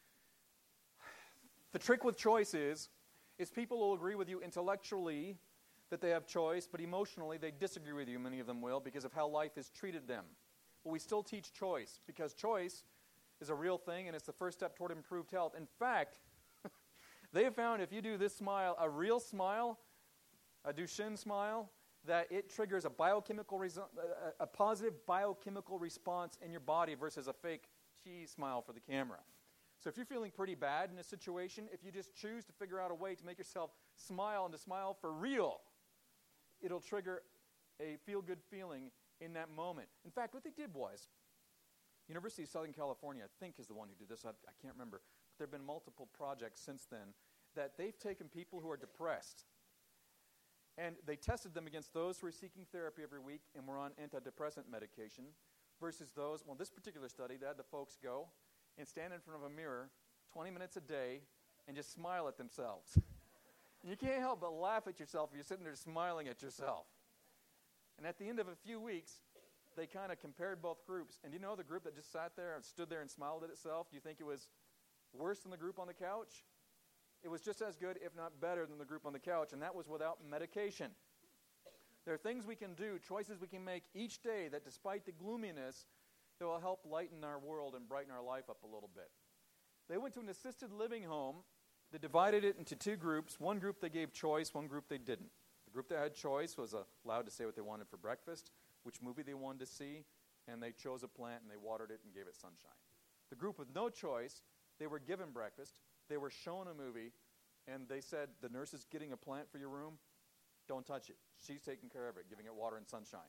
The trick with choice is people will agree with you intellectually that they have choice, but emotionally they disagree with you, many of them will, because of how life has treated them. But we still teach choice, because choice is a real thing, and it's the first step toward improved health. In fact, they have found if you do this smile, a real smile, a Duchenne smile, that it triggers a positive biochemical response in your body versus a fake cheese smile for the camera. So if you're feeling pretty bad in a situation, if you just choose to figure out a way to make yourself smile and to smile for real, it'll trigger a feel-good feeling in that moment. In fact, what they did was, University of Southern California, I think, is the one who did this. I can't remember. But there have been multiple projects since then that they've taken people who are depressed and they tested them against those who are seeking therapy every week and were on antidepressant medication versus those, well, this particular study, they had the folks go and stand in front of a mirror 20 minutes a day and just smile at themselves. And you can't help but laugh at yourself if you're sitting there smiling at yourself. And at the end of a few weeks, they kind of compared both groups. And you know the group that just sat there and stood there and smiled at itself, do you think it was worse than the group on the couch? It was just as good, if not better, than the group on the couch, and that was without medication. There are things we can do, choices we can make each day that despite the gloominess, that will help lighten our world and brighten our life up a little bit. They went to an assisted living home. They divided it into two groups. One group they gave choice, one group they didn't. The group that had choice was allowed to say what they wanted for breakfast, which movie they wanted to see, and they chose a plant and they watered it and gave it sunshine. The group with no choice, they were given breakfast, they were shown a movie, and they said, the nurse is getting a plant for your room, don't touch it. She's taking care of it, giving it water and sunshine.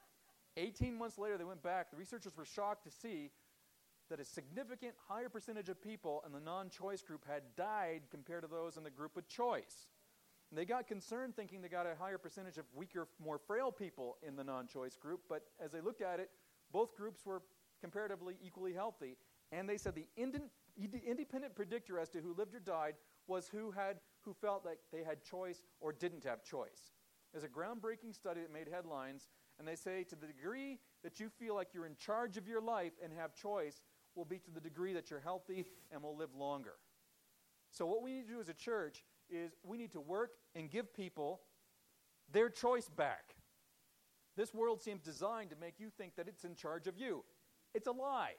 18 months later, they went back. The researchers were shocked to see that a significant higher percentage of people in the non-choice group had died compared to those in the group with choice. And they got concerned thinking they got a higher percentage of weaker, more frail people in the non-choice group, but as they looked at it, both groups were comparatively equally healthy. And they said the independent predictor as to who lived or died was who felt like they had choice or didn't have choice. There's a groundbreaking study that made headlines, and they say to the degree that you feel like you're in charge of your life and have choice will be to the degree that you're healthy and will live longer. So what we need to do as a church is we need to work and give people their choice back. This world seems designed to make you think that it's in charge of you. It's a lie.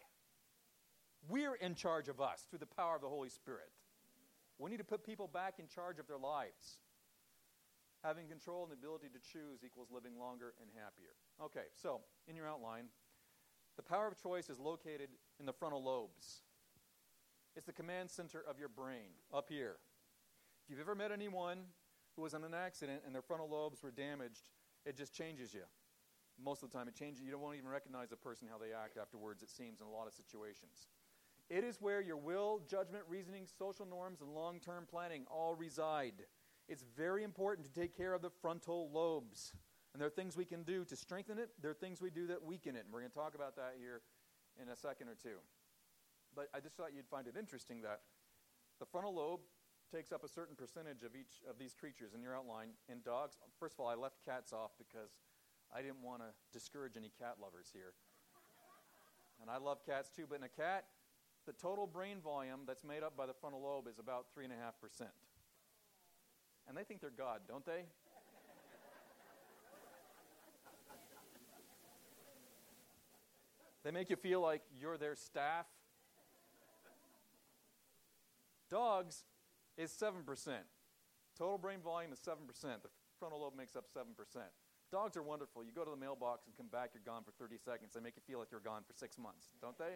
We're in charge of us through the power of the Holy Spirit. We need to put people back in charge of their lives. Having control and the ability to choose equals living longer and happier. Okay, so in your outline, the power of choice is located in the frontal lobes. It's the command center of your brain, up here. If you've ever met anyone who was in an accident and their frontal lobes were damaged, it just changes you. Most of the time it changes you. You won't even recognize the person, how they act afterwards, it seems, in a lot of situations. It is where your will, judgment, reasoning, social norms, and long-term planning all reside. It's very important to take care of the frontal lobes. And there are things we can do to strengthen it. There are things we do that weaken it. And we're going to talk about that here in a second or two. But I just thought you'd find it interesting that the frontal lobe takes up a certain percentage of each of these creatures in your outline. In dogs, first of all, I left cats off because I didn't want to discourage any cat lovers here. And I love cats too, but in a cat, the total brain volume that's made up by the frontal lobe is about 3.5%. And they think they're God, don't they? They make you feel like you're their staff. Dogs is 7%. Total brain volume is 7%. The frontal lobe makes up 7%. Dogs are wonderful. You go to the mailbox and come back, you're gone for 30 seconds. They make you feel like you're gone for 6 months, don't they?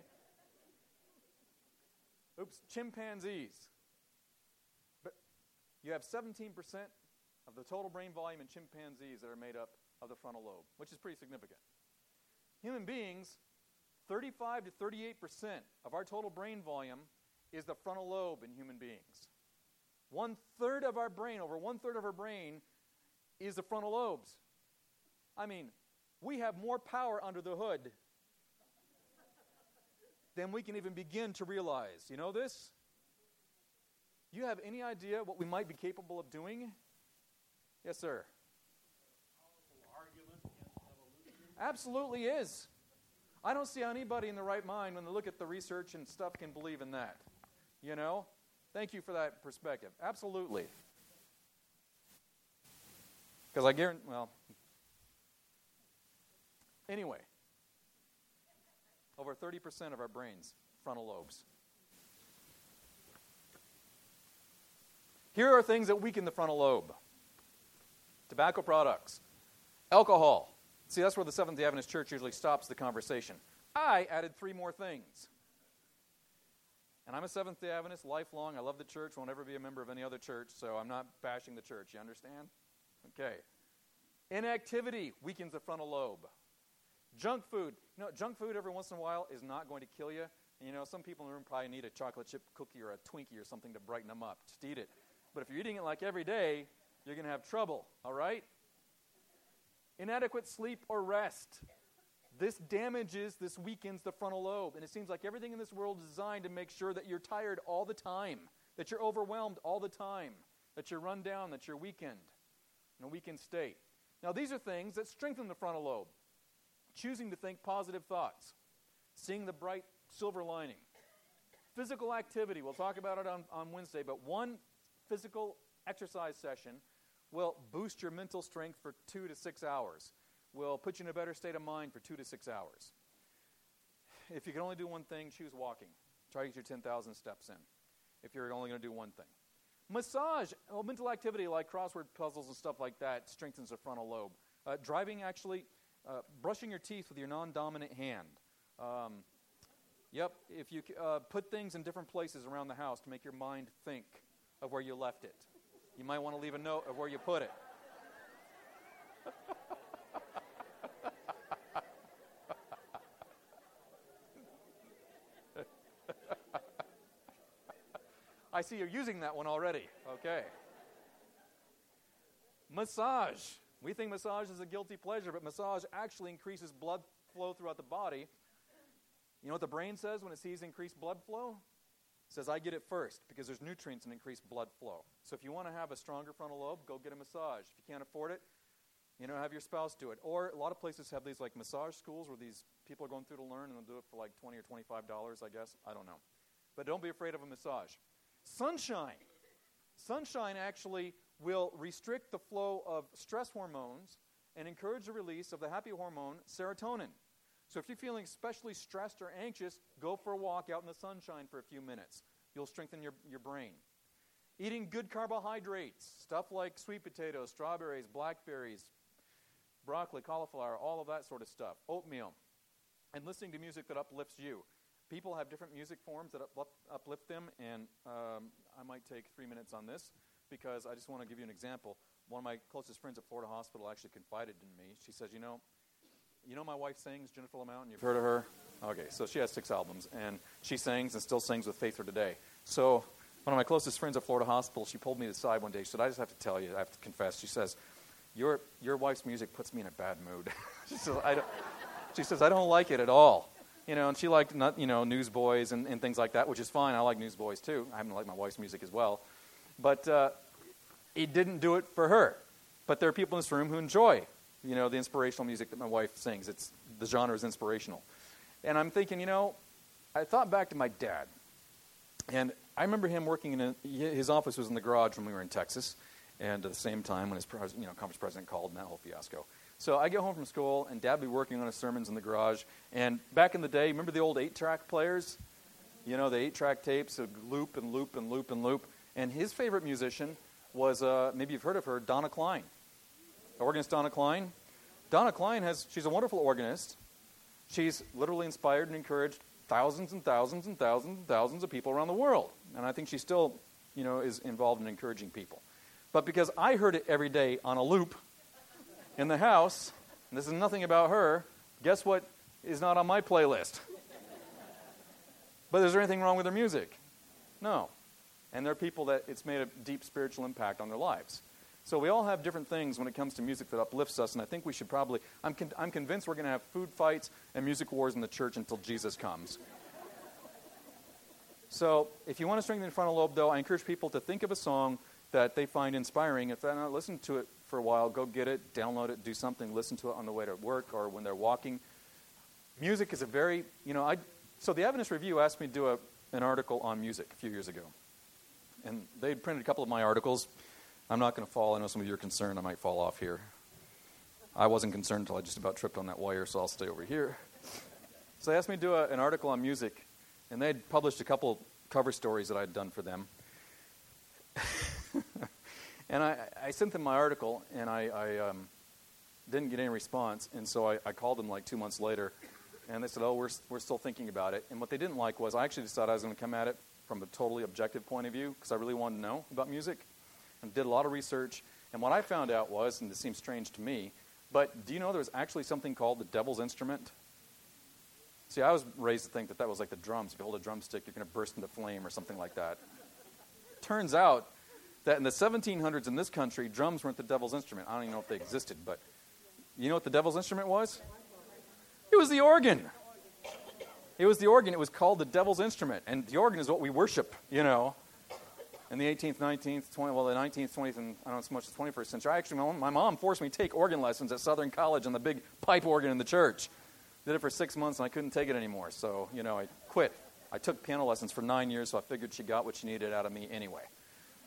Oops, chimpanzees. But you have 17% of the total brain volume in chimpanzees that are made up of the frontal lobe, which is pretty significant. Human beings, 35 to 38% of our total brain volume is the frontal lobe in human beings. Over 1/3 of our brain is the frontal lobes. I mean, we have more power under the hood than we can even begin to realize. You know this? You have any idea what we might be capable of doing? Yes, sir. Powerful argument against evolution. Absolutely is. I don't see how anybody in the right mind, when they look at the research and stuff, can believe in that. You know? Thank you for that perspective. Absolutely. Because I guarantee, anyway, over 30% of our brains, frontal lobes. Here are things that weaken the frontal lobe. Tobacco products, alcohol. See, that's where the Seventh-day Adventist Church usually stops the conversation. I added 3 more things. And I'm a Seventh-day Adventist, lifelong. I love the church, won't ever be a member of any other church, so I'm not bashing the church. You understand? Okay. Inactivity weakens the frontal lobe. Junk food. Junk food every once in a while is not going to kill you. And some people in the room probably need a chocolate chip cookie or a Twinkie or something to brighten them up. Just eat it. But if you're eating it like every day, you're going to have trouble, all right? Inadequate sleep or rest. This weakens the frontal lobe. And it seems like everything in this world is designed to make sure that you're tired all the time, that you're overwhelmed all the time, that you're run down, that you're weakened, in a weakened state. Now, these are things that strengthen the frontal lobe. Choosing to think positive thoughts. Seeing the bright silver lining. Physical activity. We'll talk about it on Wednesday, but one physical exercise session will boost your mental strength for 2 to 6 hours, will put you in a better state of mind for 2 to 6 hours. If you can only do one thing, choose walking. Try to get your 10,000 steps in if you're only going to do one thing. Massage, mental activity like crossword puzzles and stuff like that strengthens the frontal lobe. Driving, actually, brushing your teeth with your non-dominant hand. If you put things in different places around the house to make your mind think of where you left it. You might want to leave a note of where you put it. I see you're using that one already. Okay. Massage. We think massage is a guilty pleasure, but massage actually increases blood flow throughout the body. You know what the brain says when it sees increased blood flow? It says, I get it first, because there's nutrients in increased blood flow. So if you want to have a stronger frontal lobe, go get a massage. If you can't afford it, have your spouse do it. Or a lot of places have these like massage schools where these people are going through to learn, and they'll do it for like $20 or $25, I guess. I don't know. But don't be afraid of a massage. Sunshine. Sunshine actually will restrict the flow of stress hormones and encourage the release of the happy hormone, serotonin. So if you're feeling especially stressed or anxious, go for a walk out in the sunshine for a few minutes. You'll strengthen your brain. Eating good carbohydrates, stuff like sweet potatoes, strawberries, blackberries, broccoli, cauliflower, all of that sort of stuff. Oatmeal. And listening to music that uplifts you. People have different music forms that uplift them, and I might take 3 minutes on this because I just want to give you an example. One of my closest friends at Florida Hospital actually confided in me. She says, you know my wife sings, Jennifer Lamount, you've heard of her? Okay, so she has 6 albums, and she sings and still sings with Faith for Today. So one of my closest friends at Florida Hospital, she pulled me aside one day. She said, I just have to tell you, I have to confess. She says, your wife's music puts me in a bad mood. She says, I don't like it at all. And she liked, Newsboys and things like that, which is fine. I like Newsboys, too. I happen to like my wife's music as well. But it didn't do it for her. But there are people in this room who enjoy, the inspirational music that my wife sings. The genre is inspirational. And I'm thinking, I thought back to my dad. And I remember him working his office was in the garage when we were in Texas. And at the same time when his conference president called and that whole fiasco. So I get home from school, and Dad would be working on his sermons in the garage. And back in the day, remember the old 8-track players? The 8-track tapes, of loop and loop and loop and loop. And his favorite musician was, maybe you've heard of her, Donna Klein. Organist Donna Klein. Donna Klein she's a wonderful organist. She's literally inspired and encouraged thousands and thousands and thousands and thousands of people around the world. And I think she still, is involved in encouraging people. But because I heard it every day on a loop, in the house, and this is nothing about her, guess what is not on my playlist? But is there anything wrong with her music? No. And there are people that it's made a deep spiritual impact on their lives. So we all have different things when it comes to music that uplifts us, and I think we should probably, I'm convinced we're going to have food fights and music wars in the church until Jesus comes. So if you want to strengthen the frontal lobe, though, I encourage people to think of a song that they find inspiring. If they're not listening to it for a while, go get it, download it, do something, listen to it on the way to work or when they're walking. Music is a very, so the Adventist Review asked me to do an article on music a few years ago. And they printed a couple of my articles. I'm not going to fall. I know some of you are concerned I might fall off here. I wasn't concerned until I just about tripped on that wire, so I'll stay over here. So they asked me to do an article on music, and they had published a couple cover stories that I had done for them. And I sent them my article, and I didn't get any response. And so I called them like 2 months later, and they said, oh, we're still thinking about it. And what they didn't like was I actually decided I was going to come at it from a totally objective point of view because I really wanted to know about music and did a lot of research. And what I found out was, and this seems strange to me, but do you know there's actually something called the devil's instrument? See, I was raised to think that was like the drums. If you hold a drumstick, you're going to burst into flame or something like that. Turns out that in the 1700s in this country, drums weren't the devil's instrument. I don't even know if they existed, but you know what the devil's instrument was? It was the organ. It was the organ. It was called the devil's instrument. And the organ is what we worship, in the 18th, 19th, 20th, the 19th, 20th, and I don't know so much the 21st century. Actually, my mom forced me to take organ lessons at Southern College on the big pipe organ in the church. Did it for 6 months, and I couldn't take it anymore. So, I quit. I took piano lessons for 9 years, so I figured she got what she needed out of me anyway.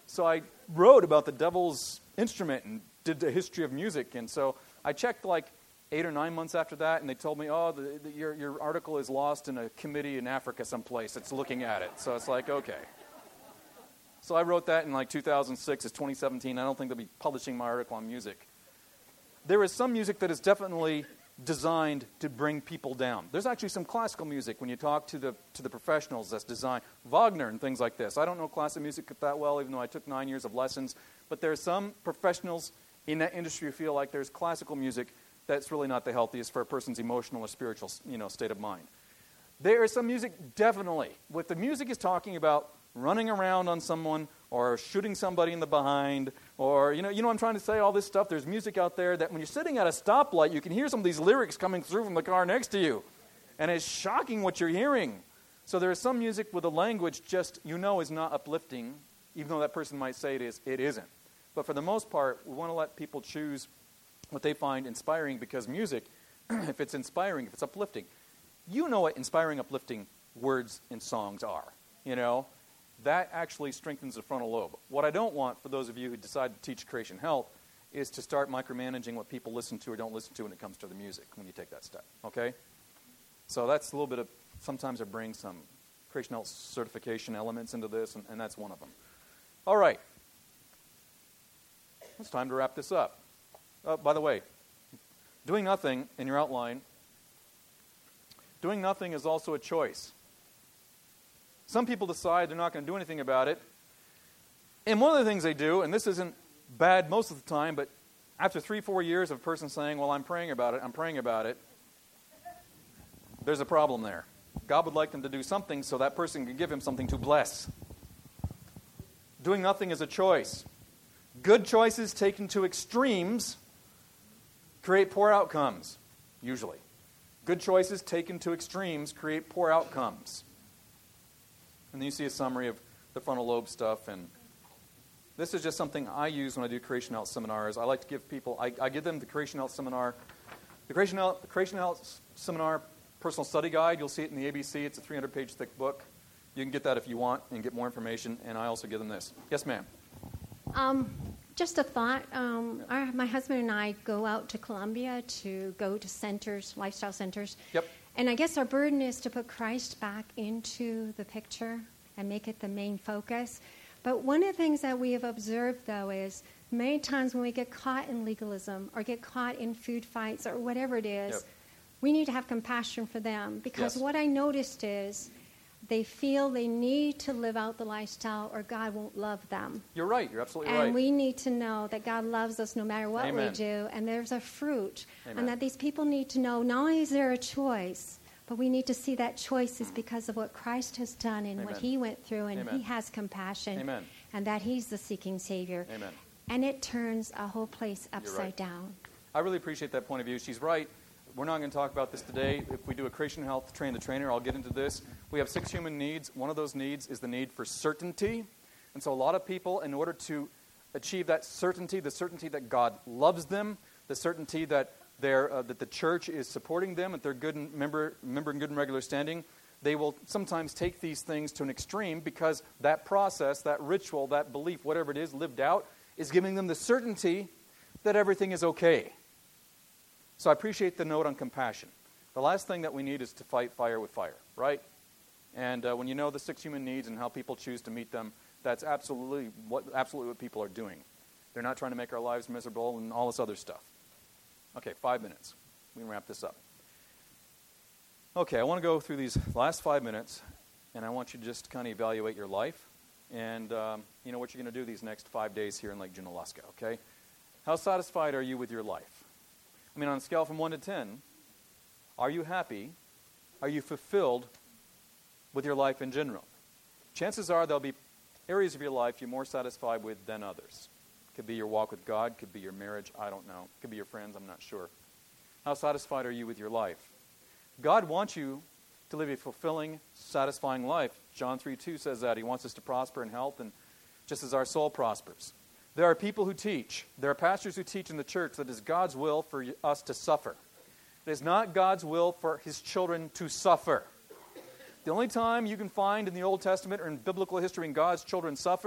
So I wrote about the devil's instrument and did the history of music. And so I checked like 8 or 9 months after that, and they told me, oh, your article is lost in a committee in Africa someplace that's looking at it. So it's like, okay. So I wrote that in like 2006. It's 2017. I don't think they'll be publishing my article on music. There is some music that is definitely designed to bring people down. There's actually some classical music when you talk to the professionals that's designed. Wagner and things like this. I don't know classical music that well, even though I took 9 years of lessons. But there are some professionals in that industry who feel like there's classical music that's really not the healthiest for a person's emotional or spiritual, state of mind. There is some music, definitely. What the music is talking about, running around on someone or shooting somebody in the behind, or, you know what I'm trying to say, all this stuff. There's music out there that when you're sitting at a stoplight, you can hear some of these lyrics coming through from the car next to you. And it's shocking what you're hearing. So there is some music with a language just, is not uplifting, even though that person might say it is, it isn't. But for the most part, we want to let people choose what they find inspiring, because music, if it's inspiring, if it's uplifting, you know what inspiring, uplifting words and songs are. That actually strengthens the frontal lobe. What I don't want, for those of you who decide to teach creation health, is to start micromanaging what people listen to or don't listen to when it comes to the music, when you take that step, okay? So that's a little bit of, sometimes I bring some creation health certification elements into this, and that's one of them. All right. It's time to wrap this up. By the way, doing nothing in your outline, doing nothing is also a choice. Some people decide they're not going to do anything about it. And one of the things they do, and this isn't bad most of the time, but after 3-4 years of a person saying, well, I'm praying about it, there's a problem there. God would like them to do something so that person can give him something to bless. Doing nothing is a choice. Good choices taken to extremes create poor outcomes, usually. Good choices taken to extremes create poor outcomes. And then you see a summary of the frontal lobe stuff. And this is just something I use when I do Creation Health seminars. I like to give people, I give them the Creation Health seminar. The Creation Health Seminar Personal Study Guide, you'll see it in the ABC. It's a 300-page thick book. You can get that if you want and get more information. And I also give them this. Yes, ma'am. Just a thought. My husband and I go out to Colombia to go to centers, lifestyle centers. Yep. And I guess our burden is to put Christ back into the picture and make it the main focus. But one of the things that we have observed, though, is many times when we get caught in legalism or get caught in food fights or whatever it is, Yep. we need to have compassion for them. Because Yes. what I noticed is they feel they need to live out the lifestyle or God won't love them. You're right. You're absolutely And right. we need to know that God loves us no matter what Amen. we do, and there's a fruit. Amen. And that these people need to know not only is there a choice, but we need to see that choice is because of what Christ has done and what Amen. he went through, and Amen. he has compassion, Amen. and that he's the seeking Savior. Amen. And it turns a whole place upside right. down. I really appreciate that point of view. She's right. We're not going to talk about this today. If we do a Creation Health Train the Trainer, I'll get into this. We have 6 human needs. One of those needs is the need for certainty. And so a lot of people, in order to achieve that certainty, the certainty that God loves them, the certainty that that the church is supporting them, that they're good and member in good and regular standing, they will sometimes take these things to an extreme because that process, that ritual, that belief, whatever it is, lived out, is giving them the certainty that everything is okay. So I appreciate the note on compassion. The last thing that we need is to fight fire with fire, right? And when you know the 6 human needs and how people choose to meet them, that's absolutely what people are doing. They're not trying to make our lives miserable and all this other stuff. Okay, 5 minutes. We can wrap this up. Okay, I want to go through these last 5 minutes, and I want you to just kind of evaluate your life and what you're going to do these next 5 days here in Lake Junaluska, okay? How satisfied are you with your life? I mean, on a scale from 1 to 10, are you happy? Are you fulfilled with your life in general? Chances are there'll be areas of your life you're more satisfied with than others. Could be your walk with God, could be your marriage, I don't know. Could be your friends, I'm not sure. How satisfied are you with your life? God wants you to live a fulfilling, satisfying life. John 3:2 says that. He wants us to prosper in health, and just as our soul prospers. There are people who teach, there are pastors who teach in the church that it is God's will for us to suffer. It is not God's will for his children to suffer. The only time you can find in the Old Testament or in biblical history when God's children suffered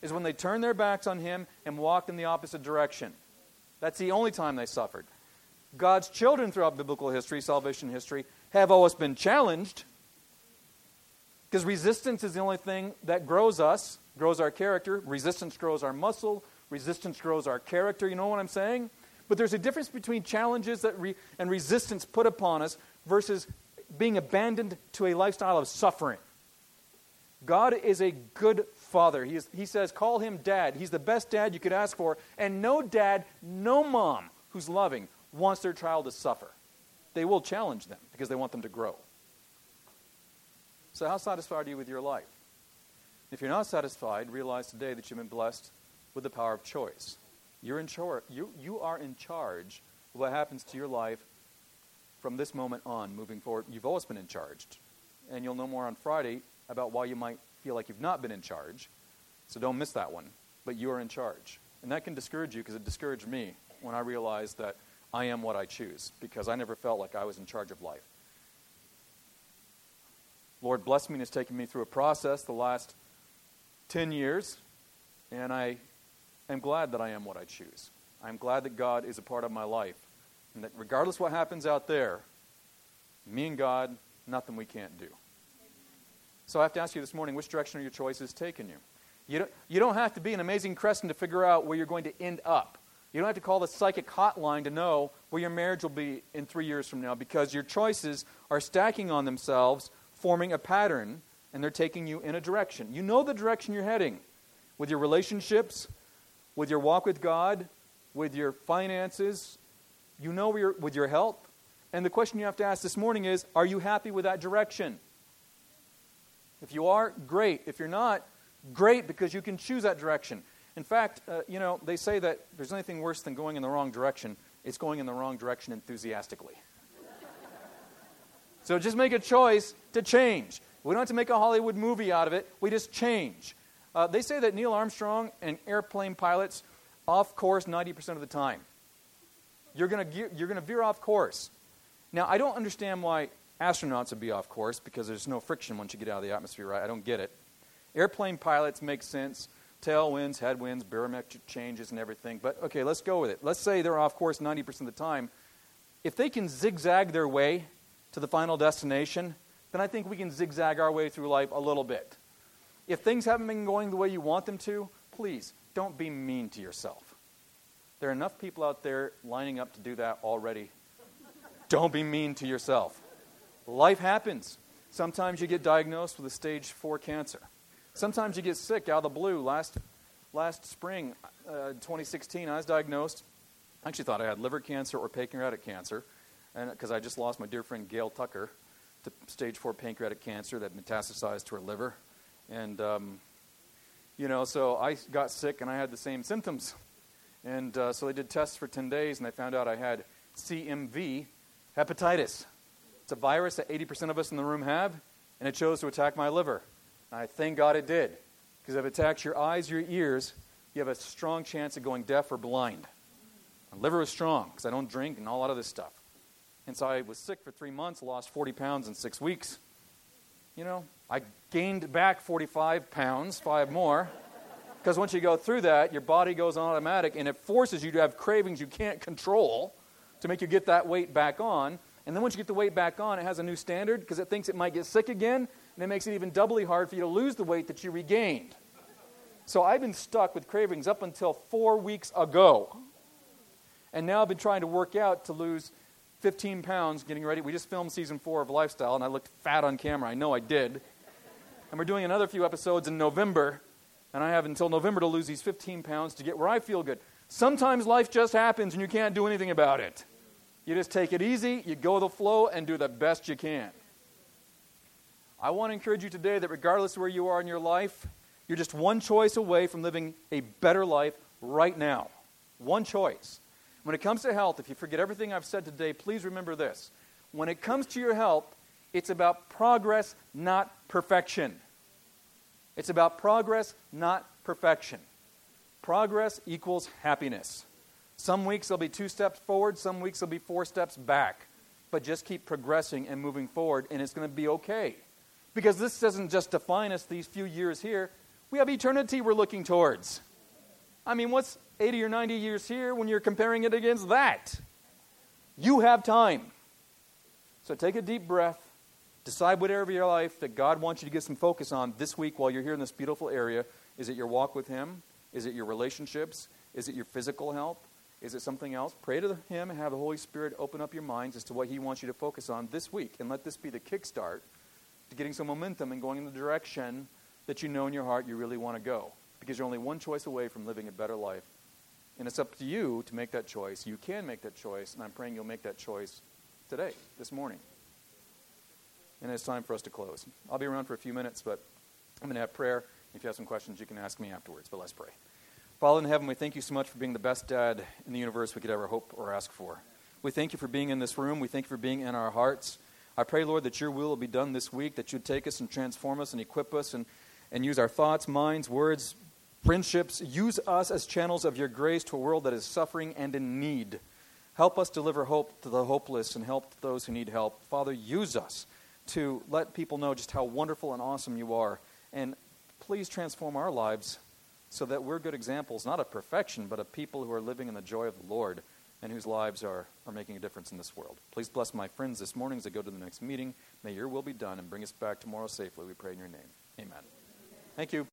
is when they turned their backs on Him and walked in the opposite direction. That's the only time they suffered. God's children throughout biblical history, salvation history, have always been challenged, because resistance is the only thing that grows us, grows our character. Resistance grows our muscle. Resistance grows our character. You know what I'm saying? But there's a difference between challenges and resistance put upon us versus being abandoned to a lifestyle of suffering. God is a good father. He says, call Him Dad. He's the best dad you could ask for. And no dad, no mom who's loving wants their child to suffer. They will challenge them because they want them to grow. So how satisfied are you with your life? If you're not satisfied, realize today that you've been blessed with the power of choice. You are in charge of what happens to your life from this moment on, moving forward. You've always been in charge. And you'll know more on Friday about why you might feel like you've not been in charge. So don't miss that one. But you are in charge. And that can discourage you, because it discouraged me when I realized that I am what I choose, because I never felt like I was in charge of life. Lord blessed me and has taken me through a process the last 10 years, and I am glad that I am what I choose. I'm glad that God is a part of my life, and that regardless what happens out there, me and God, nothing we can't do. So I have to ask you this morning, which direction are your choices taking you? You don't have to be an amazing Crescent to figure out where you're going to end up. You don't have to call the psychic hotline to know where your marriage will be in 3 years from now, because your choices are stacking on themselves, forming a pattern, and they're taking you in a direction. You know the direction you're heading with your relationships, with your walk with God, with your finances. You know with your health. And the question you have to ask this morning is, are you happy with that direction? If you are, great. If you're not, great, because you can choose that direction. In fact, they say that there's anything worse than going in the wrong direction. It's going in the wrong direction enthusiastically. So just make a choice to change. We don't have to make a Hollywood movie out of it. We just change. They say that Neil Armstrong and airplane pilots off course 90% of the time. You're going to veer off course. Now, I don't understand why astronauts would be off course, because there's no friction once you get out of the atmosphere, right? I don't get it. Airplane pilots make sense. Tailwinds, headwinds, barometric changes and everything. But, okay, let's go with it. Let's say they're off course 90% of the time. If they can zigzag their way to the final destination, then I think we can zigzag our way through life a little bit. If things haven't been going the way you want them to, please, don't be mean to yourself. There are enough people out there lining up to do that already. Don't be mean to yourself. Life happens. Sometimes you get diagnosed with a stage 4 cancer. Sometimes you get sick out of the blue. Last spring, 2016, I was diagnosed. I actually thought I had liver cancer or pancreatic cancer, and because I just lost my dear friend Gail Tucker to stage 4 pancreatic cancer that metastasized to her liver. And, so I got sick and I had the same symptoms. And so they did tests for 10 days and they found out I had CMV hepatitis. It's a virus that 80% of us in the room have, and it chose to attack my liver. And I thank God it did, because if it attacks your eyes, your ears, you have a strong chance of going deaf or blind. My liver was strong because I don't drink and all that other stuff. And so I was sick for 3 months, lost 40 pounds in 6 weeks. I gained back 45 pounds, 5 more, because once you go through that, your body goes on automatic, and it forces you to have cravings you can't control to make you get that weight back on. And then once you get the weight back on, it has a new standard because it thinks it might get sick again, and it makes it even doubly hard for you to lose the weight that you regained. So I've been stuck with cravings up until 4 weeks ago. And now I've been trying to work out to lose 15 pounds, getting ready. We just filmed season 4 of Lifestyle, and I looked fat on camera. I know I did. And we're doing another few episodes in November, and I have until November to lose these 15 pounds to get where I feel good. Sometimes life just happens, and you can't do anything about it. You just take it easy, you go with the flow, and do the best you can. I want to encourage you today that regardless of where you are in your life, you're just one choice away from living a better life right now. One choice. When it comes to health, if you forget everything I've said today, please remember this. When it comes to your health, it's about progress, not perfection. It's about progress, not perfection. Progress equals happiness. Some weeks there'll be 2 steps forward, some weeks there'll be 4 steps back. But just keep progressing and moving forward, and it's going to be okay. Because this doesn't just define us these few years here. We have eternity we're looking towards. I mean, what's 80 or 90 years here when you're comparing it against that? You have time. So take a deep breath. Decide whatever in your life that God wants you to get some focus on this week while you're here in this beautiful area. Is it your walk with Him? Is it your relationships? Is it your physical health? Is it something else? Pray to Him and have the Holy Spirit open up your minds as to what He wants you to focus on this week. And let this be the kickstart to getting some momentum and going in the direction that you know in your heart you really want to go. Because you're only one choice away from living a better life. And it's up to you to make that choice. You can make that choice, and I'm praying you'll make that choice today, this morning. And it's time for us to close. I'll be around for a few minutes, but I'm going to have prayer. If you have some questions, you can ask me afterwards, but let's pray. Father in heaven, we thank you so much for being the best dad in the universe we could ever hope or ask for. We thank you for being in this room. We thank you for being in our hearts. I pray, Lord, that your will be done this week, that you'd take us and transform us and equip us and use our thoughts, minds, words, friendships. Use us as channels of your grace to a world that is suffering and in need. Help us deliver hope to the hopeless and help those who need help. Father, use us to let people know just how wonderful and awesome you are. And please transform our lives so that we're good examples, not of perfection, but of people who are living in the joy of the Lord and whose lives are making a difference in this world. Please bless my friends this morning as they go to the next meeting. May your will be done and bring us back tomorrow safely. We pray in your name. Amen. Thank you.